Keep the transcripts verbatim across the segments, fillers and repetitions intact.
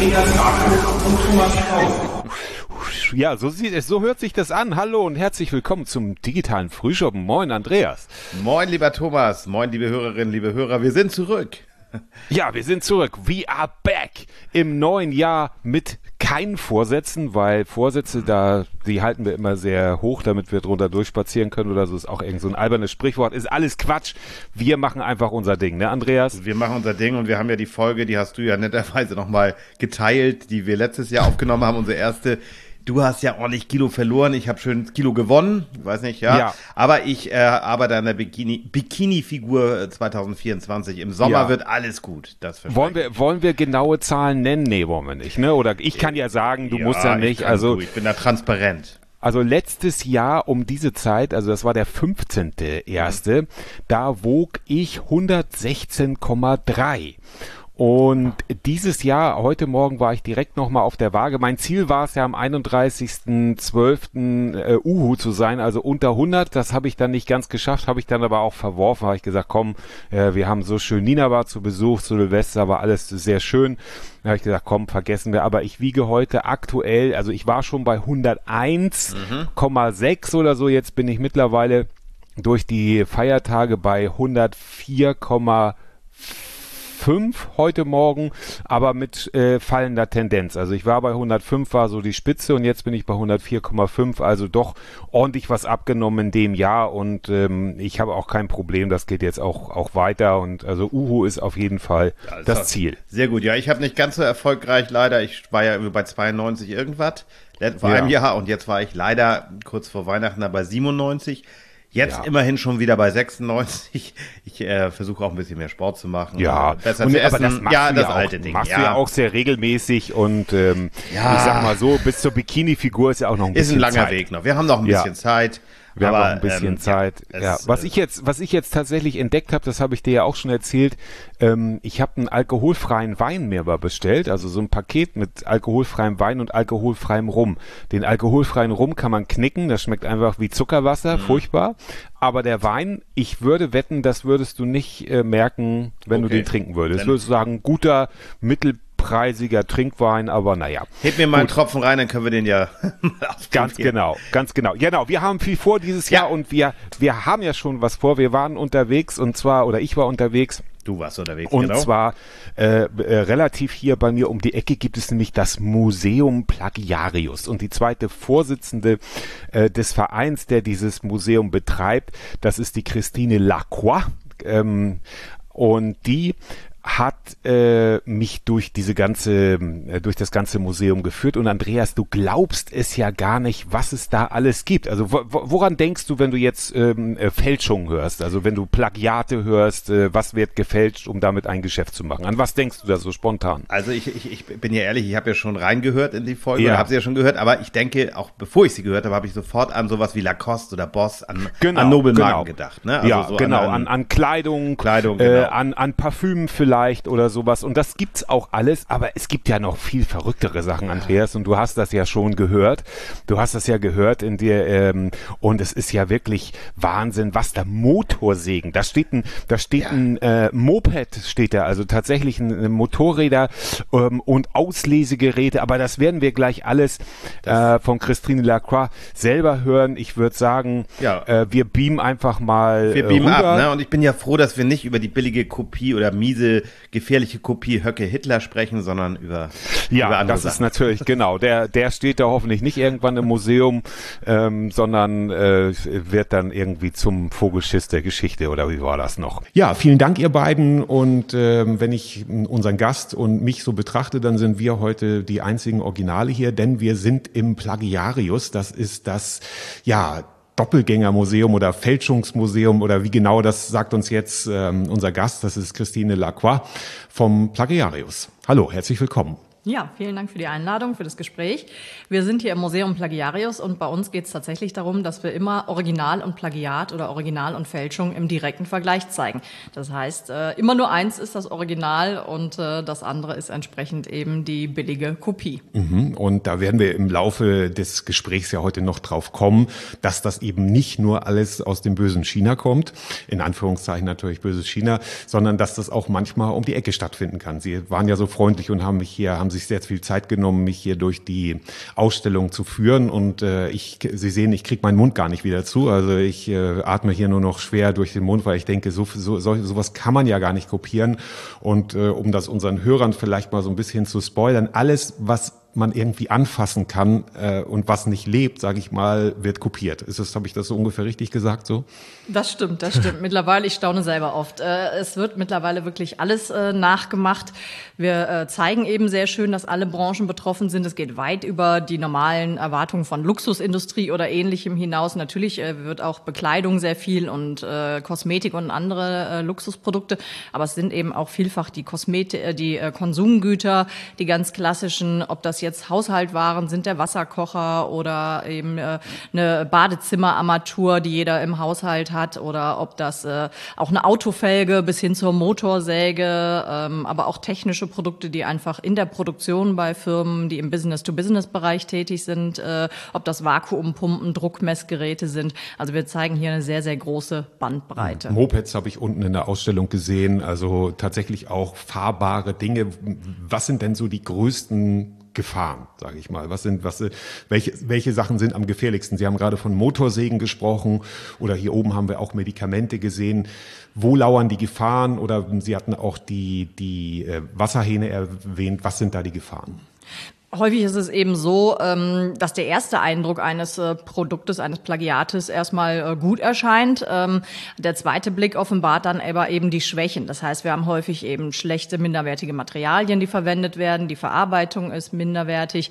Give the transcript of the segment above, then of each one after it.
Andreas Marco und Thomas Strauß. Ja, so sieht es, so hört sich das an. Hallo und herzlich willkommen zum digitalen Frühschoppen. Moin, Andreas. Moin, lieber Thomas. Moin, liebe Hörerinnen, liebe Hörer. Wir sind zurück. Ja, wir sind zurück. We are back im neuen Jahr mit keinen Vorsätzen, weil Vorsätze, da, die halten wir immer sehr hoch, damit wir drunter durchspazieren können oder so. Ist auch irgend so ein albernes Sprichwort. Ist alles Quatsch. Wir machen einfach unser Ding, ne, Andreas? Wir machen unser Ding und wir haben ja die Folge, die hast du ja netterweise nochmal geteilt, die wir letztes Jahr aufgenommen haben, unsere erste. Du hast ja ordentlich Kilo verloren, ich habe schön Kilo gewonnen, ich weiß nicht, ja. ja. Aber ich äh, arbeite an der Bikini, Bikini-Figur zwanzig vierundzwanzig. Im Sommer ja. wird alles gut. Das wollen wir, wollen wir genaue Zahlen nennen? Nee, wollen wir nicht, ne? Oder ich kann ja sagen, du ja, musst ja nicht. Ich also du, ich bin da transparent. Also letztes Jahr um diese Zeit, also das war der fünfzehnte erste Mhm. Da wog ich hundertsechzehn Komma drei. Und dieses Jahr, heute Morgen war ich direkt nochmal auf der Waage. Mein Ziel war es ja am einunddreißigsten zwölften Äh, Uhu zu sein, also unter hundert. Das habe ich dann nicht ganz geschafft, habe ich dann aber auch verworfen. Habe ich gesagt, komm, äh, wir haben so schön, Nina war zu Besuch, zu Silvester war alles sehr schön. Da habe ich gesagt, komm, vergessen wir. Aber ich wiege heute aktuell, also ich war schon bei hunderteins Komma sechs mhm. oder so. Jetzt bin ich mittlerweile durch die Feiertage bei hundertvier Komma fünf heute Morgen, aber mit äh, fallender Tendenz. Also ich war bei hundertfünf, war so die Spitze und jetzt bin ich bei hundertvier Komma fünf, also doch ordentlich was abgenommen in dem Jahr und ähm, ich habe auch kein Problem, das geht jetzt auch auch weiter und also Uhu ist auf jeden Fall ja, das, das Ziel. Sehr gut, ja, ich habe nicht ganz so erfolgreich leider, ich war ja bei zweiundneunzig irgendwas vor ja. einem Jahr und jetzt war ich leider kurz vor Weihnachten da bei siebenundneunzig. Jetzt ja. immerhin schon wieder bei sechsundneunzig. Ich äh, versuche auch ein bisschen mehr Sport zu machen. Ja, besser und, zu aber essen. das machst ja, du das ja auch, alte Ding. machst ja. du ja auch sehr regelmäßig und ähm, ja. ich sag mal so, bis zur Bikini-Figur ist ja auch noch ein bisschen Zeit. Ist ein langer Zeit. Weg noch. Wir haben noch ein bisschen ja. Zeit. Wir aber, haben noch ein bisschen ähm, Zeit. Ja, ja. es, Was ich jetzt, was ich jetzt tatsächlich entdeckt habe, das habe ich dir ja auch schon erzählt. Ähm, ich habe einen alkoholfreien Wein mir mal bestellt, also so ein Paket mit alkoholfreiem Wein und alkoholfreiem Rum. Den alkoholfreien Rum kann man knicken, das schmeckt einfach wie Zuckerwasser, mhm. furchtbar. Aber der Wein, ich würde wetten, das würdest du nicht äh, merken, wenn okay. du den trinken würdest. Dann würdest du sagen, guter, mittelpreisiger Trinkwein, aber naja. Heb mir mal einen Tropfen rein, dann können wir den ja Ganz genau, ganz genau. Genau, wir haben viel vor dieses Jahr ja. und wir, wir haben ja schon was vor. Wir waren unterwegs und zwar, oder ich war unterwegs. Du warst unterwegs, und genau. Und zwar äh, äh, relativ hier bei mir um die Ecke gibt es nämlich das Museum Plagiarius. Und die zweite Vorsitzende äh, des Vereins, der dieses Museum betreibt, das ist die Christine Lacroix. Ähm, und die hat äh, mich durch diese ganze, äh, durch das ganze Museum geführt. Und Andreas, du glaubst es ja gar nicht, was es da alles gibt. Also wo, woran denkst du, wenn du jetzt ähm, äh, Fälschungen hörst? Also wenn du Plagiate hörst, äh, was wird gefälscht, um damit ein Geschäft zu machen? An was denkst du da so spontan? Also ich, ich, ich bin ja ehrlich, ich habe ja schon reingehört in die Folge, ja. habe sie ja schon gehört, aber ich denke, auch bevor ich sie gehört habe, habe ich sofort an sowas wie Lacoste oder Boss, an, genau, an Nobelmarken genau. gedacht. Ne? Also ja, so genau, an, an, an Kleidung, Kleidung äh, genau. an, an Parfüm vielleicht. Vielleicht oder sowas und das gibt's auch alles, aber es gibt ja noch viel verrücktere Sachen, Andreas, und du hast das ja schon gehört, du hast das ja gehört in dir ähm, und es ist ja wirklich Wahnsinn, was da Motorsägen, da steht ein, da steht ja. ein äh, Moped, steht da, also tatsächlich ein, ein Motorräder ähm, und Auslesegeräte, aber das werden wir gleich alles äh, von Christine Lacroix selber hören. Ich würde sagen, ja. äh, wir beamen einfach mal Wir beamen äh, rüber. ab, ne? Und ich bin ja froh, dass wir nicht über die billige Kopie oder miese, gefährliche Kopie Höcke Hitler sprechen, sondern über, ja, über andere das Sachen. ist natürlich, genau, der, der steht da hoffentlich nicht irgendwann im Museum, ähm, sondern äh, wird dann irgendwie zum Vogelschiss der Geschichte, oder wie war das noch? Ja, vielen Dank, ihr beiden. Und ähm, wenn ich unseren Gast und mich so betrachte, dann sind wir heute die einzigen Originale hier, denn wir sind im Plagiarius. Das ist das, ja, Doppelgängermuseum oder Fälschungsmuseum oder wie genau, das sagt uns jetzt ähm, unser Gast, das ist Christine Lacroix vom Plagiarius. Hallo, herzlich willkommen. Ja, vielen Dank für die Einladung, für das Gespräch. Wir sind hier im Museum Plagiarius und bei uns geht es tatsächlich darum, dass wir immer Original und Plagiat oder Original und Fälschung im direkten Vergleich zeigen. Das heißt, äh, immer nur eins ist das Original und äh, das andere ist entsprechend eben die billige Kopie. Mhm. Und da werden wir im Laufe des Gesprächs ja heute noch drauf kommen, dass das eben nicht nur alles aus dem bösen China kommt, in Anführungszeichen natürlich böses China, sondern dass das auch manchmal um die Ecke stattfinden kann. Sie waren ja so freundlich und haben mich hier, haben sich sehr viel Zeit genommen, mich hier durch die Ausstellung zu führen. Und äh, ich, Sie sehen, ich kriege meinen Mund gar nicht wieder zu. Also ich äh, atme hier nur noch schwer durch den Mund, weil ich denke, so, so, so sowas kann man ja gar nicht kopieren. Und äh, um das unseren Hörern vielleicht mal so ein bisschen zu spoilern, alles, was man irgendwie anfassen kann äh, und was nicht lebt, sage ich mal, wird kopiert. Ist das, habe ich das so ungefähr richtig gesagt so? Das stimmt, das stimmt. Mittlerweile, ich staune selber oft. Äh, es wird mittlerweile wirklich alles äh, nachgemacht. Wir äh, zeigen eben sehr schön, dass alle Branchen betroffen sind. Es geht weit über die normalen Erwartungen von Luxusindustrie oder Ähnlichem hinaus. Natürlich äh, wird auch Bekleidung sehr viel und äh, Kosmetik und andere äh, Luxusprodukte. Aber es sind eben auch vielfach die Kosmetik, äh, die äh, Konsumgüter, die ganz klassischen, ob das jetzt Haushaltwaren sind, der Wasserkocher oder eben äh, eine Badezimmerarmatur, die jeder im Haushalt hat, oder ob das äh, auch eine Autofelge bis hin zur Motorsäge, ähm, aber auch technische Produkte, die einfach in der Produktion bei Firmen, die im Business-to-Business-Bereich tätig sind, äh, ob das Vakuumpumpen, Druckmessgeräte sind. Also wir zeigen hier eine sehr, sehr große Bandbreite. Mopeds habe ich unten in der Ausstellung gesehen, also tatsächlich auch fahrbare Dinge. Was sind denn so die größten Gefahren, sage ich mal? Was sind, was, welche, welche Sachen sind am gefährlichsten? Sie haben gerade von Motorsägen gesprochen oder hier oben haben wir auch Medikamente gesehen. Wo lauern die Gefahren? Oder Sie hatten auch die, die äh, Wasserhähne erwähnt. Was sind da die Gefahren? Häufig ist es eben so, dass der erste Eindruck eines Produktes, eines Plagiates erstmal gut erscheint. Der zweite Blick offenbart dann aber eben die Schwächen. Das heißt, wir haben häufig eben schlechte, minderwertige Materialien, die verwendet werden. Die Verarbeitung ist minderwertig.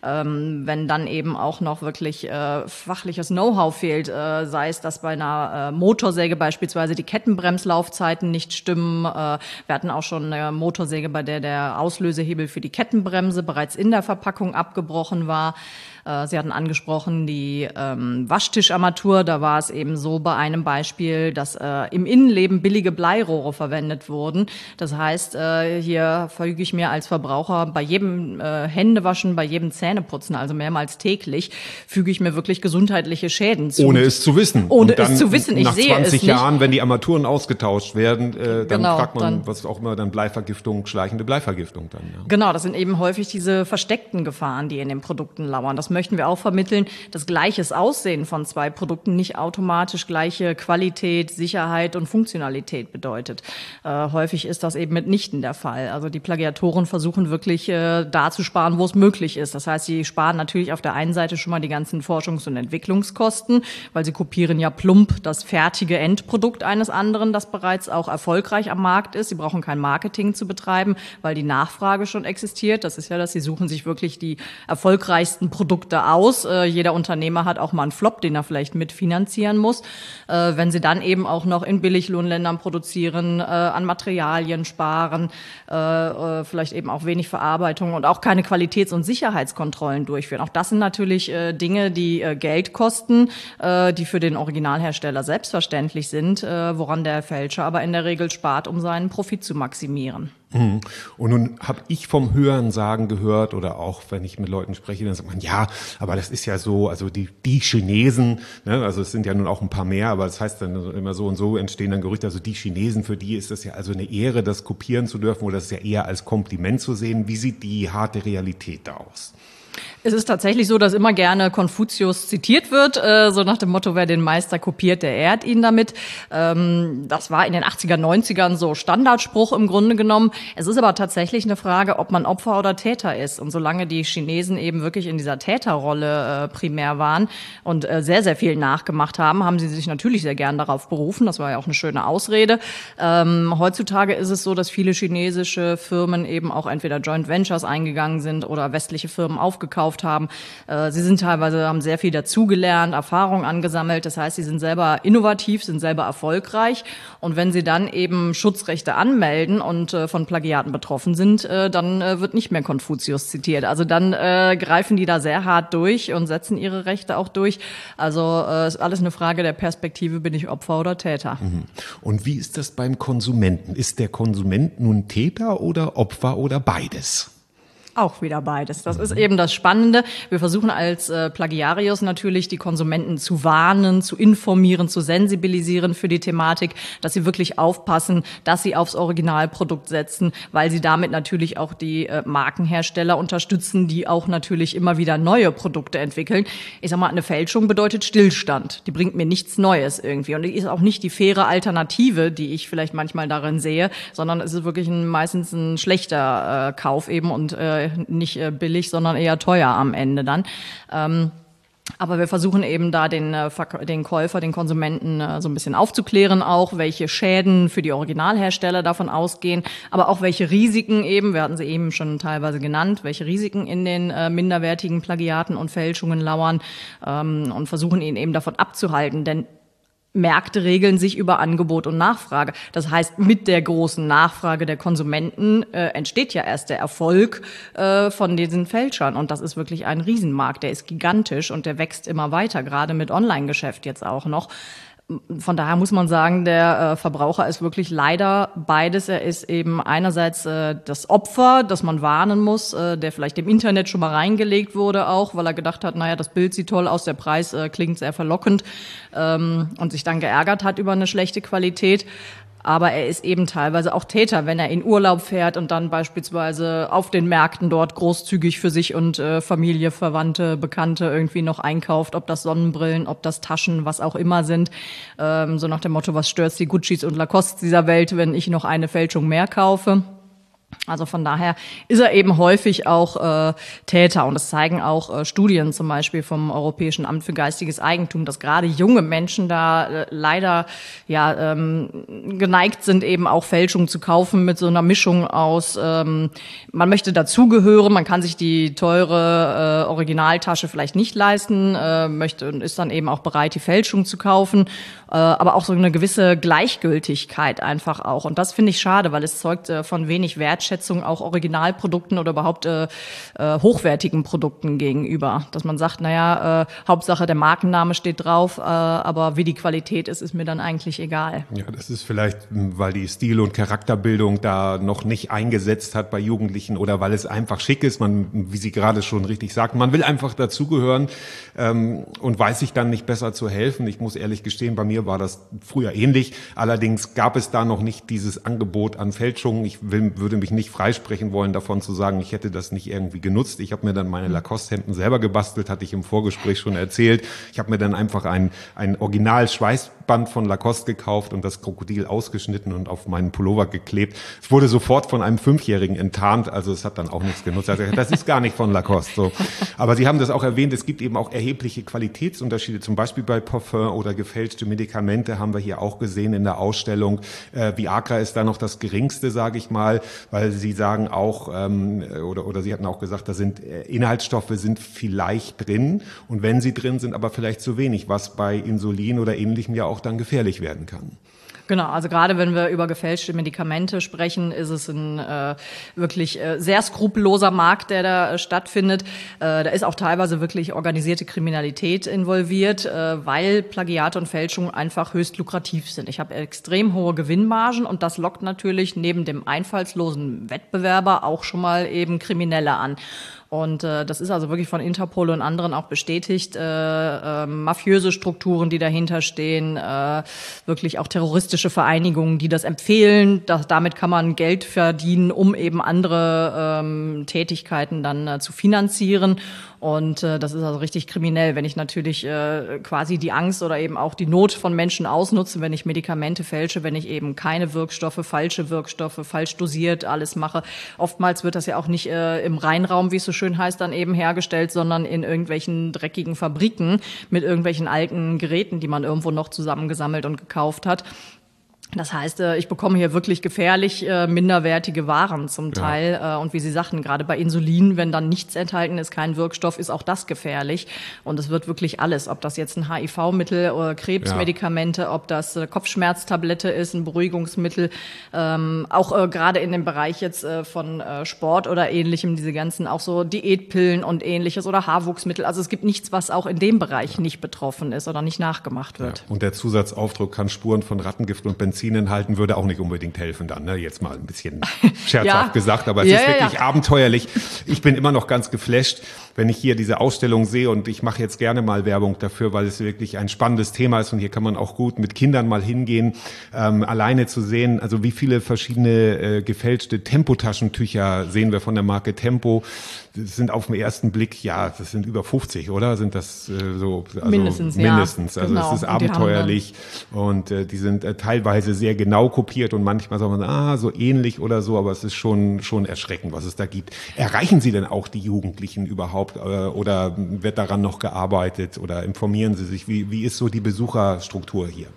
Wenn dann eben auch noch wirklich fachliches Know-how fehlt, sei es, dass bei einer Motorsäge beispielsweise die Kettenbremslaufzeiten nicht stimmen. Wir hatten auch schon eine Motorsäge, bei der der Auslösehebel für die Kettenbremse bereits in der Verpackung abgebrochen war. Sie hatten angesprochen die ähm, Waschtischarmatur. Da war es eben so bei einem Beispiel, dass äh, im Innenleben billige Bleirohre verwendet wurden. Das heißt, äh, hier füge ich mir als Verbraucher bei jedem äh, Händewaschen, bei jedem Zähneputzen, also mehrmals täglich, füge ich mir wirklich gesundheitliche Schäden zu. Ohne es zu wissen. Ohne Und dann, es zu wissen. Ich nach sehe zwanzig es nicht. Jahren, wenn die Armaturen ausgetauscht werden, äh, dann genau, fragt man, dann, was auch immer, dann Bleivergiftung, schleichende Bleivergiftung dann. Ja. Genau, das sind eben häufig diese versteckten Gefahren, die in den Produkten lauern. Das möchten wir auch vermitteln, dass gleiches Aussehen von zwei Produkten nicht automatisch gleiche Qualität, Sicherheit und Funktionalität bedeutet. Äh, häufig ist das eben mitnichten der Fall. Also die Plagiatoren versuchen wirklich äh, da zu sparen, wo es möglich ist. Das heißt, sie sparen natürlich auf der einen Seite schon mal die ganzen Forschungs- und Entwicklungskosten, weil sie kopieren ja plump das fertige Endprodukt eines anderen, das bereits auch erfolgreich am Markt ist. Sie brauchen kein Marketing zu betreiben, weil die Nachfrage schon existiert. Das ist ja, dass sie suchen sich wirklich die erfolgreichsten Produkte aus. Äh, jeder Unternehmer hat auch mal einen Flop, den er vielleicht mitfinanzieren muss. Äh, wenn sie dann eben auch noch in Billiglohnländern produzieren, äh, an Materialien sparen, äh, äh, vielleicht eben auch wenig Verarbeitung und auch keine Qualitäts- und Sicherheitskontrollen durchführen. Auch das sind natürlich äh, Dinge, die äh, Geld kosten, äh, die für den Originalhersteller selbstverständlich sind, äh, woran der Fälscher aber in der Regel spart, um seinen Profit zu maximieren. Und nun habe ich vom Hörensagen gehört oder auch, wenn ich mit Leuten spreche, dann sagt man, ja, aber das ist ja so, also die, die Chinesen, ne, also es sind ja nun auch ein paar mehr, aber das heißt dann immer so und so entstehen dann Gerüchte, also die Chinesen, für die ist das ja also eine Ehre, das kopieren zu dürfen oder das ist ja eher als Kompliment zu sehen. Wie sieht die harte Realität da aus? Es ist tatsächlich so, dass immer gerne Konfuzius zitiert wird, äh, so nach dem Motto, wer den Meister kopiert, der ehrt ihn damit. Ähm, das war in den achtziger, neunzigern so Standardspruch im Grunde genommen. Es ist aber tatsächlich eine Frage, ob man Opfer oder Täter ist. Und solange die Chinesen eben wirklich in dieser Täterrolle äh, primär waren und äh, sehr, sehr viel nachgemacht haben, haben sie sich natürlich sehr gern darauf berufen. Das war ja auch eine schöne Ausrede. Ähm, heutzutage ist es so, dass viele chinesische Firmen eben auch entweder Joint Ventures eingegangen sind oder westliche Firmen aufgekauft haben. Sie sind teilweise, haben sehr viel dazugelernt, Erfahrung angesammelt. Das heißt, sie sind selber innovativ, sind selber erfolgreich. Und wenn sie dann eben Schutzrechte anmelden und von Plagiaten betroffen sind, dann wird nicht mehr Konfuzius zitiert. Also dann äh, greifen die da sehr hart durch und setzen ihre Rechte auch durch. Also äh, ist alles eine Frage der Perspektive, bin ich Opfer oder Täter. Und wie ist das beim Konsumenten? Ist der Konsument nun Täter oder Opfer oder beides? Auch wieder beides. Das ist eben das Spannende. Wir versuchen als äh, Plagiarius natürlich die Konsumenten zu warnen, zu informieren, zu sensibilisieren für die Thematik, dass sie wirklich aufpassen, dass sie aufs Originalprodukt setzen, weil sie damit natürlich auch die äh, Markenhersteller unterstützen, die auch natürlich immer wieder neue Produkte entwickeln. Ich sag mal, eine Fälschung bedeutet Stillstand. Die bringt mir nichts Neues irgendwie und die ist auch nicht die faire Alternative, die ich vielleicht manchmal darin sehe, sondern es ist wirklich ein, meistens ein schlechter äh, Kauf eben und äh, nicht äh, billig, sondern eher teuer am Ende dann. Ähm, aber wir versuchen eben da den, äh, den Käufer, den Konsumenten äh, so ein bisschen aufzuklären auch, welche Schäden für die Originalhersteller davon ausgehen, aber auch welche Risiken eben, wir hatten sie eben schon teilweise genannt, welche Risiken in den äh, minderwertigen Plagiaten und Fälschungen lauern ähm, und versuchen ihn eben davon abzuhalten, denn Märkte regeln sich über Angebot und Nachfrage. Das heißt, mit der großen Nachfrage der Konsumenten äh, entsteht ja erst der Erfolg äh, von diesen Fälschern. Und das ist wirklich ein Riesenmarkt. Der ist gigantisch und der wächst immer weiter, gerade mit Online-Geschäft jetzt auch noch. Von daher muss man sagen, der äh, Verbraucher ist wirklich leider beides. Er ist eben einerseits äh, das Opfer, das man warnen muss, äh, der vielleicht im Internet schon mal reingelegt wurde auch, weil er gedacht hat, naja, das Bild sieht toll aus, der Preis äh, klingt sehr verlockend ähm, und sich dann geärgert hat über eine schlechte Qualität. Aber er ist eben teilweise auch Täter, wenn er in Urlaub fährt und dann beispielsweise auf den Märkten dort großzügig für sich und äh, Familie, Verwandte, Bekannte irgendwie noch einkauft, ob das Sonnenbrillen, ob das Taschen, was auch immer sind. Ähm, so nach dem Motto, was stört's die Guccis und Lacostes dieser Welt, wenn ich noch eine Fälschung mehr kaufe? Also von daher ist er eben häufig auch äh, Täter. Und das zeigen auch äh, Studien zum Beispiel vom Europäischen Amt für geistiges Eigentum, dass gerade junge Menschen da äh, leider ja ähm, geneigt sind, eben auch Fälschungen zu kaufen mit so einer Mischung aus, ähm, man möchte dazugehören, man kann sich die teure äh, Originaltasche vielleicht nicht leisten, äh, möchte und ist dann eben auch bereit, die Fälschung zu kaufen. Äh, aber auch so eine gewisse Gleichgültigkeit einfach auch. Und das finde ich schade, weil es zeugt äh, von wenig Wertschätzung auch Originalprodukten oder überhaupt äh, äh, hochwertigen Produkten gegenüber. Dass man sagt, naja, äh, Hauptsache der Markenname steht drauf, äh, aber wie die Qualität ist, ist mir dann eigentlich egal. Ja, das ist vielleicht, weil die Stil- und Charakterbildung da noch nicht eingesetzt hat bei Jugendlichen oder weil es einfach schick ist. Man, wie Sie gerade schon richtig sagten, man will einfach dazugehören ähm, und weiß sich dann nicht besser zu helfen. Ich muss ehrlich gestehen, bei mir war das früher ähnlich. Allerdings gab es da noch nicht dieses Angebot an Fälschungen. Ich will, würde mich nicht freisprechen wollen davon zu sagen, ich hätte das nicht irgendwie genutzt. Ich habe mir dann meine Lacoste-Hemden selber gebastelt, hatte ich im Vorgespräch schon erzählt. Ich habe mir dann einfach ein, ein Original-Schweißband von Lacoste gekauft und das Krokodil ausgeschnitten und auf meinen Pullover geklebt. Es wurde sofort von einem Fünfjährigen enttarnt, also es hat dann auch nichts genutzt. Also das ist gar nicht von Lacoste. So. Aber Sie haben das auch erwähnt, es gibt eben auch erhebliche Qualitätsunterschiede, zum Beispiel bei Parfum oder gefälschte Medikamente haben wir hier auch gesehen in der Ausstellung. Äh, Viagra ist da noch das geringste, sage ich mal, weil Sie sagen auch, ähm, oder, oder Sie hatten auch gesagt, da sind äh, Inhaltsstoffe sind vielleicht drin und wenn sie drin sind, aber vielleicht zu wenig, was bei Insulin oder Ähnlichem ja auch dann gefährlich werden kann. Genau, also gerade wenn wir über gefälschte Medikamente sprechen, ist es ein äh, wirklich äh, sehr skrupelloser Markt, der da äh, stattfindet. Äh, da ist auch teilweise wirklich organisierte Kriminalität involviert, äh, weil Plagiate und Fälschung einfach höchst lukrativ sind. Ich habe extrem hohe Gewinnmargen und das lockt natürlich neben dem einfallslosen Wettbewerber auch schon mal eben Kriminelle an. Und äh, das ist also wirklich von Interpol und anderen auch bestätigt. Äh, äh, mafiöse Strukturen, die dahinter stehen, äh, wirklich auch terroristische Vereinigungen, die das empfehlen. Das, damit kann man Geld verdienen, um eben andere ähm, Tätigkeiten dann äh, zu finanzieren. Und äh, das ist also richtig kriminell, wenn ich natürlich äh, quasi die Angst oder eben auch die Not von Menschen ausnutze, wenn ich Medikamente fälsche, wenn ich eben keine Wirkstoffe, falsche Wirkstoffe, falsch dosiert alles mache. Oftmals wird das ja auch nicht äh, im Reinraum, wie es so schön heißt, dann eben hergestellt, sondern in irgendwelchen dreckigen Fabriken mit irgendwelchen alten Geräten, die man irgendwo noch zusammengesammelt und gekauft hat. Das heißt, ich bekomme hier wirklich gefährlich äh, minderwertige Waren zum Teil. Ja. Äh, und wie Sie sagten, gerade bei Insulin, wenn dann nichts enthalten ist, kein Wirkstoff, ist auch das gefährlich. Und es wird wirklich alles, ob das jetzt ein H I V-Mittel oder Krebsmedikamente, ja. ob das äh, Kopfschmerztablette ist, ein Beruhigungsmittel, ähm, auch äh, gerade in dem Bereich jetzt äh, von äh, Sport oder Ähnlichem, diese ganzen auch so Diätpillen und Ähnliches oder Haarwuchsmittel. Also es gibt nichts, was auch in dem Bereich nicht betroffen ist oder nicht nachgemacht wird. Ja. Und der Zusatzaufdruck kann Spuren von Rattengift und Benzin Benzin enthalten, würde auch nicht unbedingt helfen dann, ne? Jetzt mal ein bisschen scherzhaft ja. gesagt, aber es ja, ist ja, wirklich ja. abenteuerlich. Ich bin immer noch ganz geflasht, wenn ich hier diese Ausstellung sehe, und ich mache jetzt gerne mal Werbung dafür, weil es wirklich ein spannendes Thema ist und hier kann man auch gut mit Kindern mal hingehen, ähm, alleine zu sehen, also wie viele verschiedene äh, gefälschte Tempotaschentücher sehen wir von der Marke Tempo. Das sind auf den ersten Blick, ja, das sind über fünfzig, oder? Sind das äh, so? Also mindestens, mindestens. Ja. Also genau. es ist abenteuerlich und, und äh, die sind äh, teilweise sehr genau kopiert und manchmal sagt man, ah, so ähnlich oder so, aber es ist schon schon erschreckend, was es da gibt. Erreichen Sie denn auch die Jugendlichen überhaupt äh, oder wird daran noch gearbeitet oder informieren Sie sich? Wie, wie ist so die Besucherstruktur hier?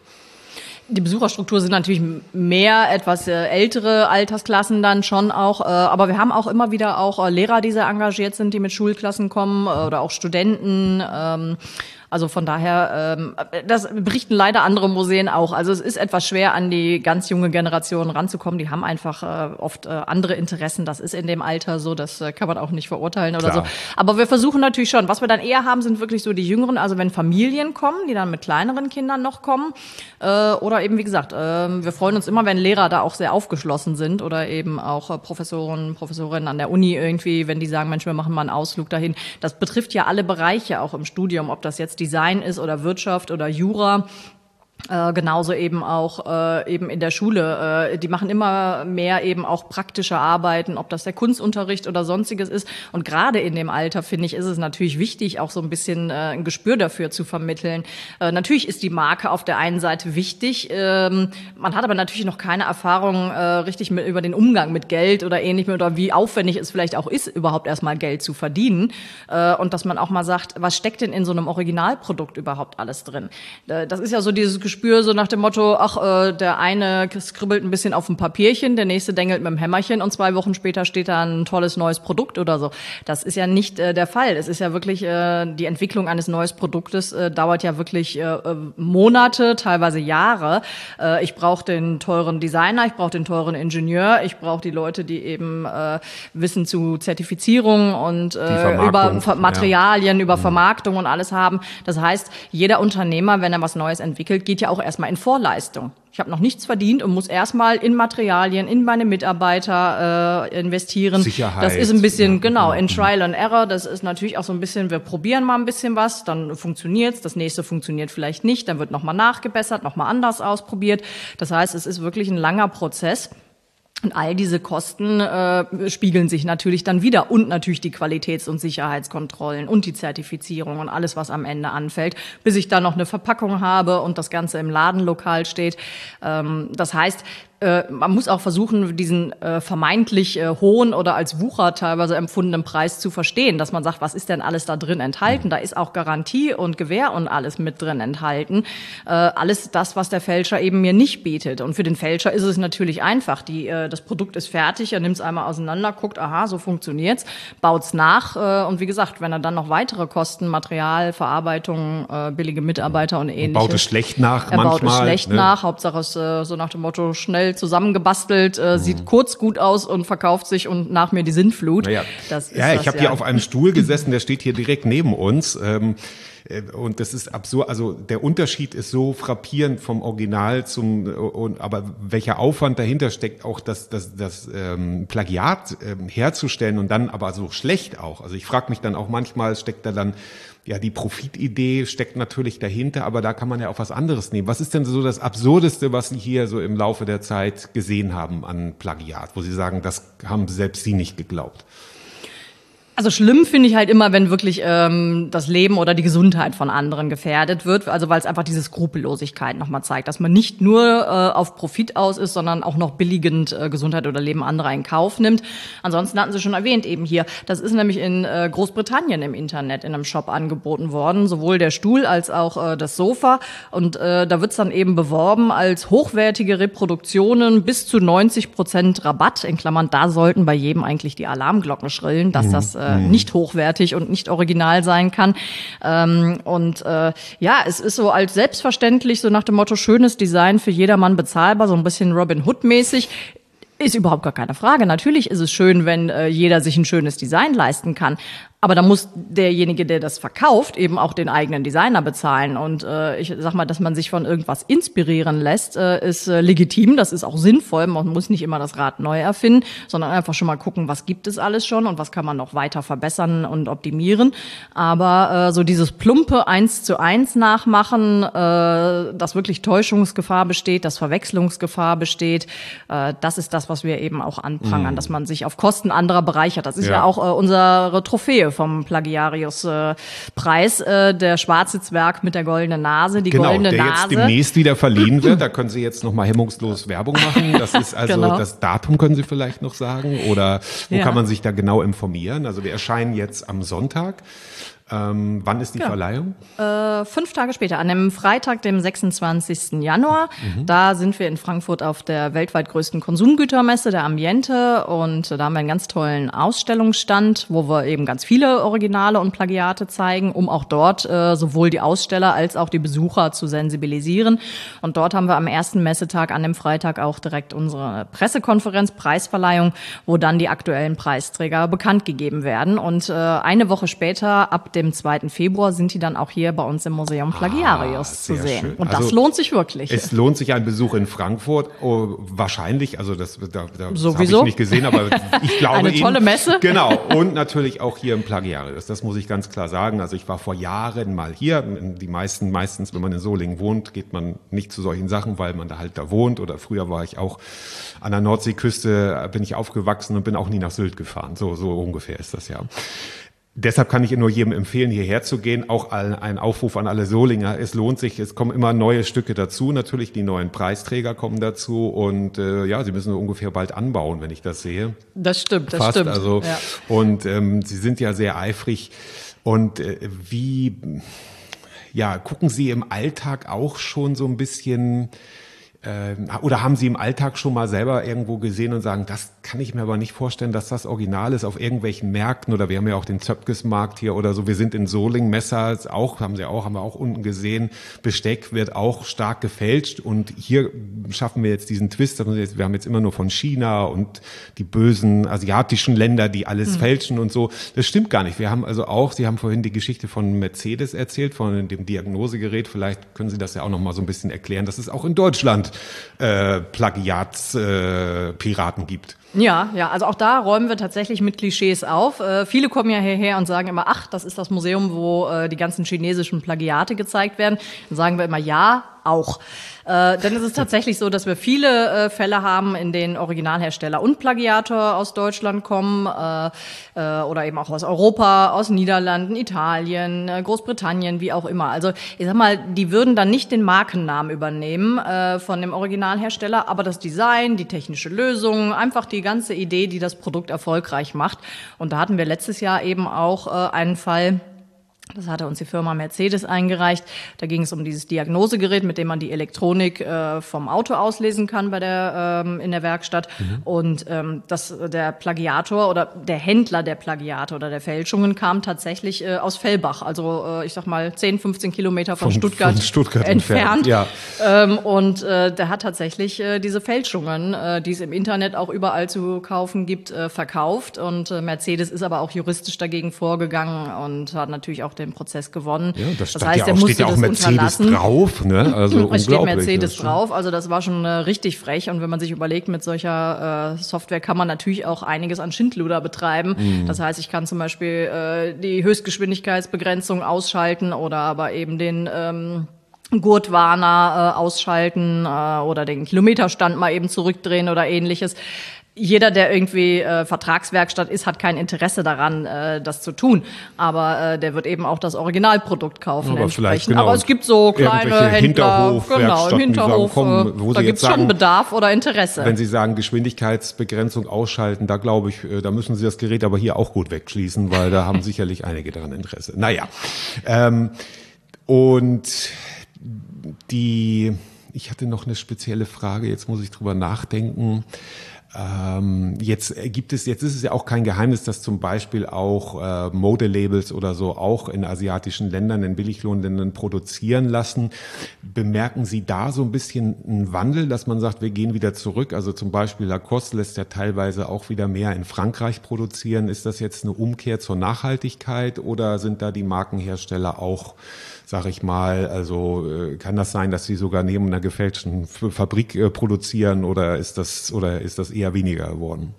Die Besucherstruktur sind natürlich mehr etwas äh, ältere Altersklassen dann schon auch, äh, aber wir haben auch immer wieder auch äh, Lehrer, die sehr engagiert sind, die mit Schulklassen kommen äh, oder auch Studenten. Ähm, Also von daher, ähm, das berichten leider andere Museen auch. Also es ist etwas schwer, an die ganz junge Generation ranzukommen. Die haben einfach äh, oft äh, andere Interessen. Das ist in dem Alter so, das äh, kann man auch nicht verurteilen oder Klar. so. Aber wir versuchen natürlich schon. Was wir dann eher haben, sind wirklich so die Jüngeren. Also wenn Familien kommen, die dann mit kleineren Kindern noch kommen. Äh, oder eben, wie gesagt, äh, wir freuen uns immer, wenn Lehrer da auch sehr aufgeschlossen sind oder eben auch äh, Professoren, Professorinnen an der Uni irgendwie, wenn die sagen, Mensch, wir machen mal einen Ausflug dahin. Das betrifft ja alle Bereiche auch im Studium, ob das jetzt Design ist oder Wirtschaft oder Jura. Äh, genauso eben auch äh, eben in der Schule. Äh, die machen immer mehr eben auch praktische Arbeiten, ob das der Kunstunterricht oder sonstiges ist. Und gerade in dem Alter, finde ich, ist es natürlich wichtig, auch so ein bisschen äh, ein Gespür dafür zu vermitteln. Äh, natürlich ist die Marke auf der einen Seite wichtig. Ähm, man hat aber natürlich noch keine Erfahrung äh, richtig mit, über den Umgang mit Geld oder ähnlichem oder wie aufwendig es vielleicht auch ist, überhaupt erstmal Geld zu verdienen. Äh, und dass man auch mal sagt, was steckt denn in so einem Originalprodukt überhaupt alles drin? Äh, das ist ja so dieses Gespür so nach dem Motto, ach, äh, der eine skribbelt ein bisschen auf dem Papierchen, der nächste dengelt mit dem Hämmerchen und zwei Wochen später steht da ein tolles neues Produkt oder so. Das ist ja nicht äh, der Fall. Es ist ja wirklich, äh, die Entwicklung eines neuen Produktes äh, dauert ja wirklich äh, Monate, teilweise Jahre. Äh, ich brauche den teuren Designer, ich brauche den teuren Ingenieur, ich brauche die Leute, die eben äh, wissen zu Zertifizierung und äh, über Ver- Materialien, ja. über Vermarktung und alles haben. Das heißt, jeder Unternehmer, wenn er was Neues entwickelt, geht ja auch erstmal in Vorleistung. Ich habe noch nichts verdient und muss erstmal in Materialien, in meine Mitarbeiter äh, investieren. Sicherheit. Das ist ein bisschen, ja. genau, in Trial and Error. Das ist natürlich auch so ein bisschen, wir probieren mal ein bisschen was, dann funktioniert's, das nächste funktioniert vielleicht nicht, dann wird nochmal nachgebessert, nochmal anders ausprobiert. Das heißt, es ist wirklich ein langer Prozess. Und all diese Kosten äh, spiegeln sich natürlich dann wieder und natürlich die Qualitäts- und Sicherheitskontrollen und die Zertifizierung und alles, was am Ende anfällt, bis ich dann noch eine Verpackung habe und das Ganze im Ladenlokal steht. Ähm, das heißt, äh, man muss auch versuchen, diesen äh, vermeintlich äh, hohen oder als Wucher teilweise empfundenen Preis zu verstehen, dass man sagt, was ist denn alles da drin enthalten? Da ist auch Garantie und Gewähr und alles mit drin enthalten. Äh, alles das, was der Fälscher eben mir nicht bietet. Und für den Fälscher ist es natürlich einfach. Die, äh, das Produkt ist fertig, er nimmt es einmal auseinander, guckt, aha, so funktioniert's, baut's nach. Äh, und wie gesagt, wenn er dann noch weitere Kosten, Material, Verarbeitung, äh, billige Mitarbeiter und ähnliches. Baut es schlecht nach er manchmal. Er baut es schlecht ne? nach. Hauptsache es äh, so nach dem Motto, schnell zusammengebastelt, äh, mhm. sieht kurz gut aus und verkauft sich und nach mir die Sintflut. Naja. Das ist ja, das, ich habe ja. hier auf einem Stuhl gesessen, der steht hier direkt neben uns. Ähm, Und das ist absurd, also der Unterschied ist so frappierend vom Original zum, und, aber welcher Aufwand dahinter steckt, auch das, das, das ähm, Plagiat ähm, herzustellen und dann aber so schlecht auch. Also ich frage mich dann auch manchmal, steckt da dann, ja, die Profitidee steckt natürlich dahinter, aber da kann man ja auch was anderes nehmen. Was ist denn so das Absurdeste, was Sie hier so im Laufe der Zeit gesehen haben an Plagiat, wo Sie sagen, das haben selbst Sie nicht geglaubt? Also schlimm finde ich halt immer, wenn wirklich ähm, das Leben oder die Gesundheit von anderen gefährdet wird. Also weil es einfach diese Skrupellosigkeit nochmal zeigt, dass man nicht nur äh, auf Profit aus ist, sondern auch noch billigend äh, Gesundheit oder Leben anderer in Kauf nimmt. Ansonsten hatten Sie schon erwähnt eben hier, das ist nämlich in äh, Großbritannien im Internet in einem Shop angeboten worden, sowohl der Stuhl als auch äh, das Sofa. Und äh, da wird's dann eben beworben als hochwertige Reproduktionen bis zu neunzig Prozent Rabatt. In Klammern, da sollten bei jedem eigentlich die Alarmglocken schrillen, dass das äh, nicht hochwertig und nicht original sein kann. Ähm, und äh, ja, es ist so als selbstverständlich, so nach dem Motto, schönes Design für jedermann bezahlbar, so ein bisschen Robin Hood-mäßig. Ist überhaupt gar keine Frage. Natürlich ist es schön, wenn äh, jeder sich ein schönes Design leisten kann. Aber da muss derjenige, der das verkauft, eben auch den eigenen Designer bezahlen. Und äh, ich sag mal, dass man sich von irgendwas inspirieren lässt, äh, ist äh, legitim. Das ist auch sinnvoll. Man muss nicht immer das Rad neu erfinden, sondern einfach schon mal gucken, was gibt es alles schon und was kann man noch weiter verbessern und optimieren. Aber äh, so dieses plumpe eins zu eins nachmachen, äh, dass wirklich Täuschungsgefahr besteht, dass Verwechslungsgefahr besteht, äh, das ist das, was wir eben auch anprangern, mhm. dass man sich auf Kosten anderer bereichert. Das ist ja, ja auch äh, unsere Trophäe vom Plagiarius-Preis, äh, der schwarze Zwerg mit der goldenen Nase, die genau, goldene der Nase. Jetzt demnächst wieder verliehen wird. Da können Sie jetzt noch mal hemmungslos Werbung machen. Das ist also genau. Das Datum können Sie vielleicht noch sagen oder wo ja. kann man sich da genau informieren? Also wir erscheinen jetzt am Sonntag. Ähm, wann ist die genau. Verleihung? Äh, fünf Tage später, an dem Freitag, dem sechsundzwanzigsten Januar. Mhm. Da sind wir in Frankfurt auf der weltweit größten Konsumgütermesse, der Ambiente. Und da haben wir einen ganz tollen Ausstellungsstand, wo wir eben ganz viele Originale und Plagiate zeigen, um auch dort äh, sowohl die Aussteller als auch die Besucher zu sensibilisieren. Und dort haben wir am ersten Messetag, an dem Freitag, auch direkt unsere Pressekonferenz, Preisverleihung, wo dann die aktuellen Preisträger bekannt gegeben werden. Und äh, eine Woche später, ab dem zweiten Februar, sind die dann auch hier bei uns im Museum Plagiarius ah, zu sehen. Schön. Und das also, lohnt sich wirklich. Es lohnt sich ein Besuch in Frankfurt. Oh, wahrscheinlich, also das, da, da habe ich nicht gesehen, aber ich glaube Eine tolle Ihnen, Messe. Genau. Und natürlich auch hier im Plagiarius. Das muss ich ganz klar sagen. Also ich war vor Jahren mal hier. Die meisten, meistens, wenn man in Solingen wohnt, geht man nicht zu solchen Sachen, weil man da halt da wohnt. Oder früher war ich auch an der Nordseeküste, bin ich aufgewachsen und bin auch nie nach Sylt gefahren. So, so ungefähr ist das ja. Deshalb kann ich nur jedem empfehlen, hierher zu gehen. Auch ein Aufruf an alle Solinger. Es lohnt sich. Es kommen immer neue Stücke dazu. Natürlich die neuen Preisträger kommen dazu. Und äh, ja, sie müssen ungefähr bald anbauen, wenn ich das sehe. Das stimmt, das Fast. stimmt. Also, ja. Und ähm, sie sind ja sehr eifrig. Und äh, wie, ja, gucken Sie im Alltag auch schon so ein bisschen... Oder haben Sie im Alltag schon mal selber irgendwo gesehen und sagen, das kann ich mir aber nicht vorstellen, dass das Original ist auf irgendwelchen Märkten, oder wir haben ja auch den Zöpkes-Markt hier oder so, wir sind in Solingen, Messer auch, haben Sie auch, haben wir auch unten gesehen, Besteck wird auch stark gefälscht und hier schaffen wir jetzt diesen Twist, wir haben jetzt immer nur von China und die bösen asiatischen Länder, die alles mhm. fälschen und so, das stimmt gar nicht. Wir haben also auch, Sie haben vorhin die Geschichte von Mercedes erzählt, von dem Diagnosegerät, vielleicht können Sie das ja auch noch mal so ein bisschen erklären, dass es auch in Deutschland Äh, Plagiatspiraten äh, gibt. Ja, ja, also auch da räumen wir tatsächlich mit Klischees auf. Äh, viele kommen ja hierher und sagen immer, ach, das ist das Museum, wo äh, die ganzen chinesischen Plagiate gezeigt werden. Dann sagen wir immer, ja, auch. Äh, denn es ist tatsächlich so, dass wir viele äh, Fälle haben, in denen Originalhersteller und Plagiator aus Deutschland kommen äh, äh, oder eben auch aus Europa, aus Niederlanden, Italien, äh, Großbritannien, wie auch immer. Also ich sag mal, die würden dann nicht den Markennamen übernehmen äh, von dem Originalhersteller, aber das Design, die technische Lösung, einfach die ganze Idee, die das Produkt erfolgreich macht. Und da hatten wir letztes Jahr eben auch äh, einen Fall. Das hatte uns die Firma Mercedes eingereicht. Da ging es um dieses Diagnosegerät, mit dem man die Elektronik äh, vom Auto auslesen kann bei der ähm, in der Werkstatt. Mhm. Und ähm, das der Plagiator oder der Händler der Plagiate oder der Fälschungen kam tatsächlich äh, aus Fellbach, also äh, ich sag mal zehn, fünfzehn Kilometer von, von Stuttgart, von Stuttgart entfernt. entfernt. Ja. Ähm, und äh, der hat tatsächlich äh, diese Fälschungen, äh, die es im Internet auch überall zu kaufen gibt, äh, verkauft. Und äh, Mercedes ist aber auch juristisch dagegen vorgegangen und hat natürlich auch den Prozess gewonnen. Ja, das, das heißt, ja der auch, musste steht ja auch das Mercedes unterlassen. Drauf, ne? Also es steht Mercedes das, drauf, also das war schon äh, richtig frech. Und wenn man sich überlegt, mit solcher äh, Software kann man natürlich auch einiges an Schindluder betreiben. Mhm. Das heißt, ich kann zum Beispiel äh, die Höchstgeschwindigkeitsbegrenzung ausschalten oder aber eben den ähm, Gurtwarner äh, ausschalten äh, oder den Kilometerstand mal eben zurückdrehen oder ähnliches. Jeder, der irgendwie äh, Vertragswerkstatt ist, hat kein Interesse daran, äh, das zu tun. Aber äh, der wird eben auch das Originalprodukt kaufen. Aber, vielleicht, genau. Aber es gibt so kleine Händler, Hinterhof, genau, im Hinterhof, sagen, komm, wo da gibt es schon Bedarf oder Interesse. Wenn Sie sagen, Geschwindigkeitsbegrenzung ausschalten, da glaube ich, da müssen Sie das Gerät aber hier auch gut wegschließen, weil da haben sicherlich einige daran Interesse. Naja, ähm, und die, ich hatte noch eine spezielle Frage, jetzt muss ich drüber nachdenken. Ähm, jetzt gibt es, jetzt ist es ja auch kein Geheimnis, dass zum Beispiel auch äh, Modelabels oder so auch in asiatischen Ländern, in Billiglohnländern produzieren lassen. Bemerken Sie da so ein bisschen einen Wandel, dass man sagt, wir gehen wieder zurück? Also zum Beispiel Lacoste lässt ja teilweise auch wieder mehr in Frankreich produzieren. Ist das jetzt eine Umkehr zur Nachhaltigkeit oder sind da die Markenhersteller auch, sag ich mal, also äh, kann das sein, dass sie sogar neben einer gefälschten F- Fabrik äh, produzieren oder ist das oder ist das eher weniger geworden?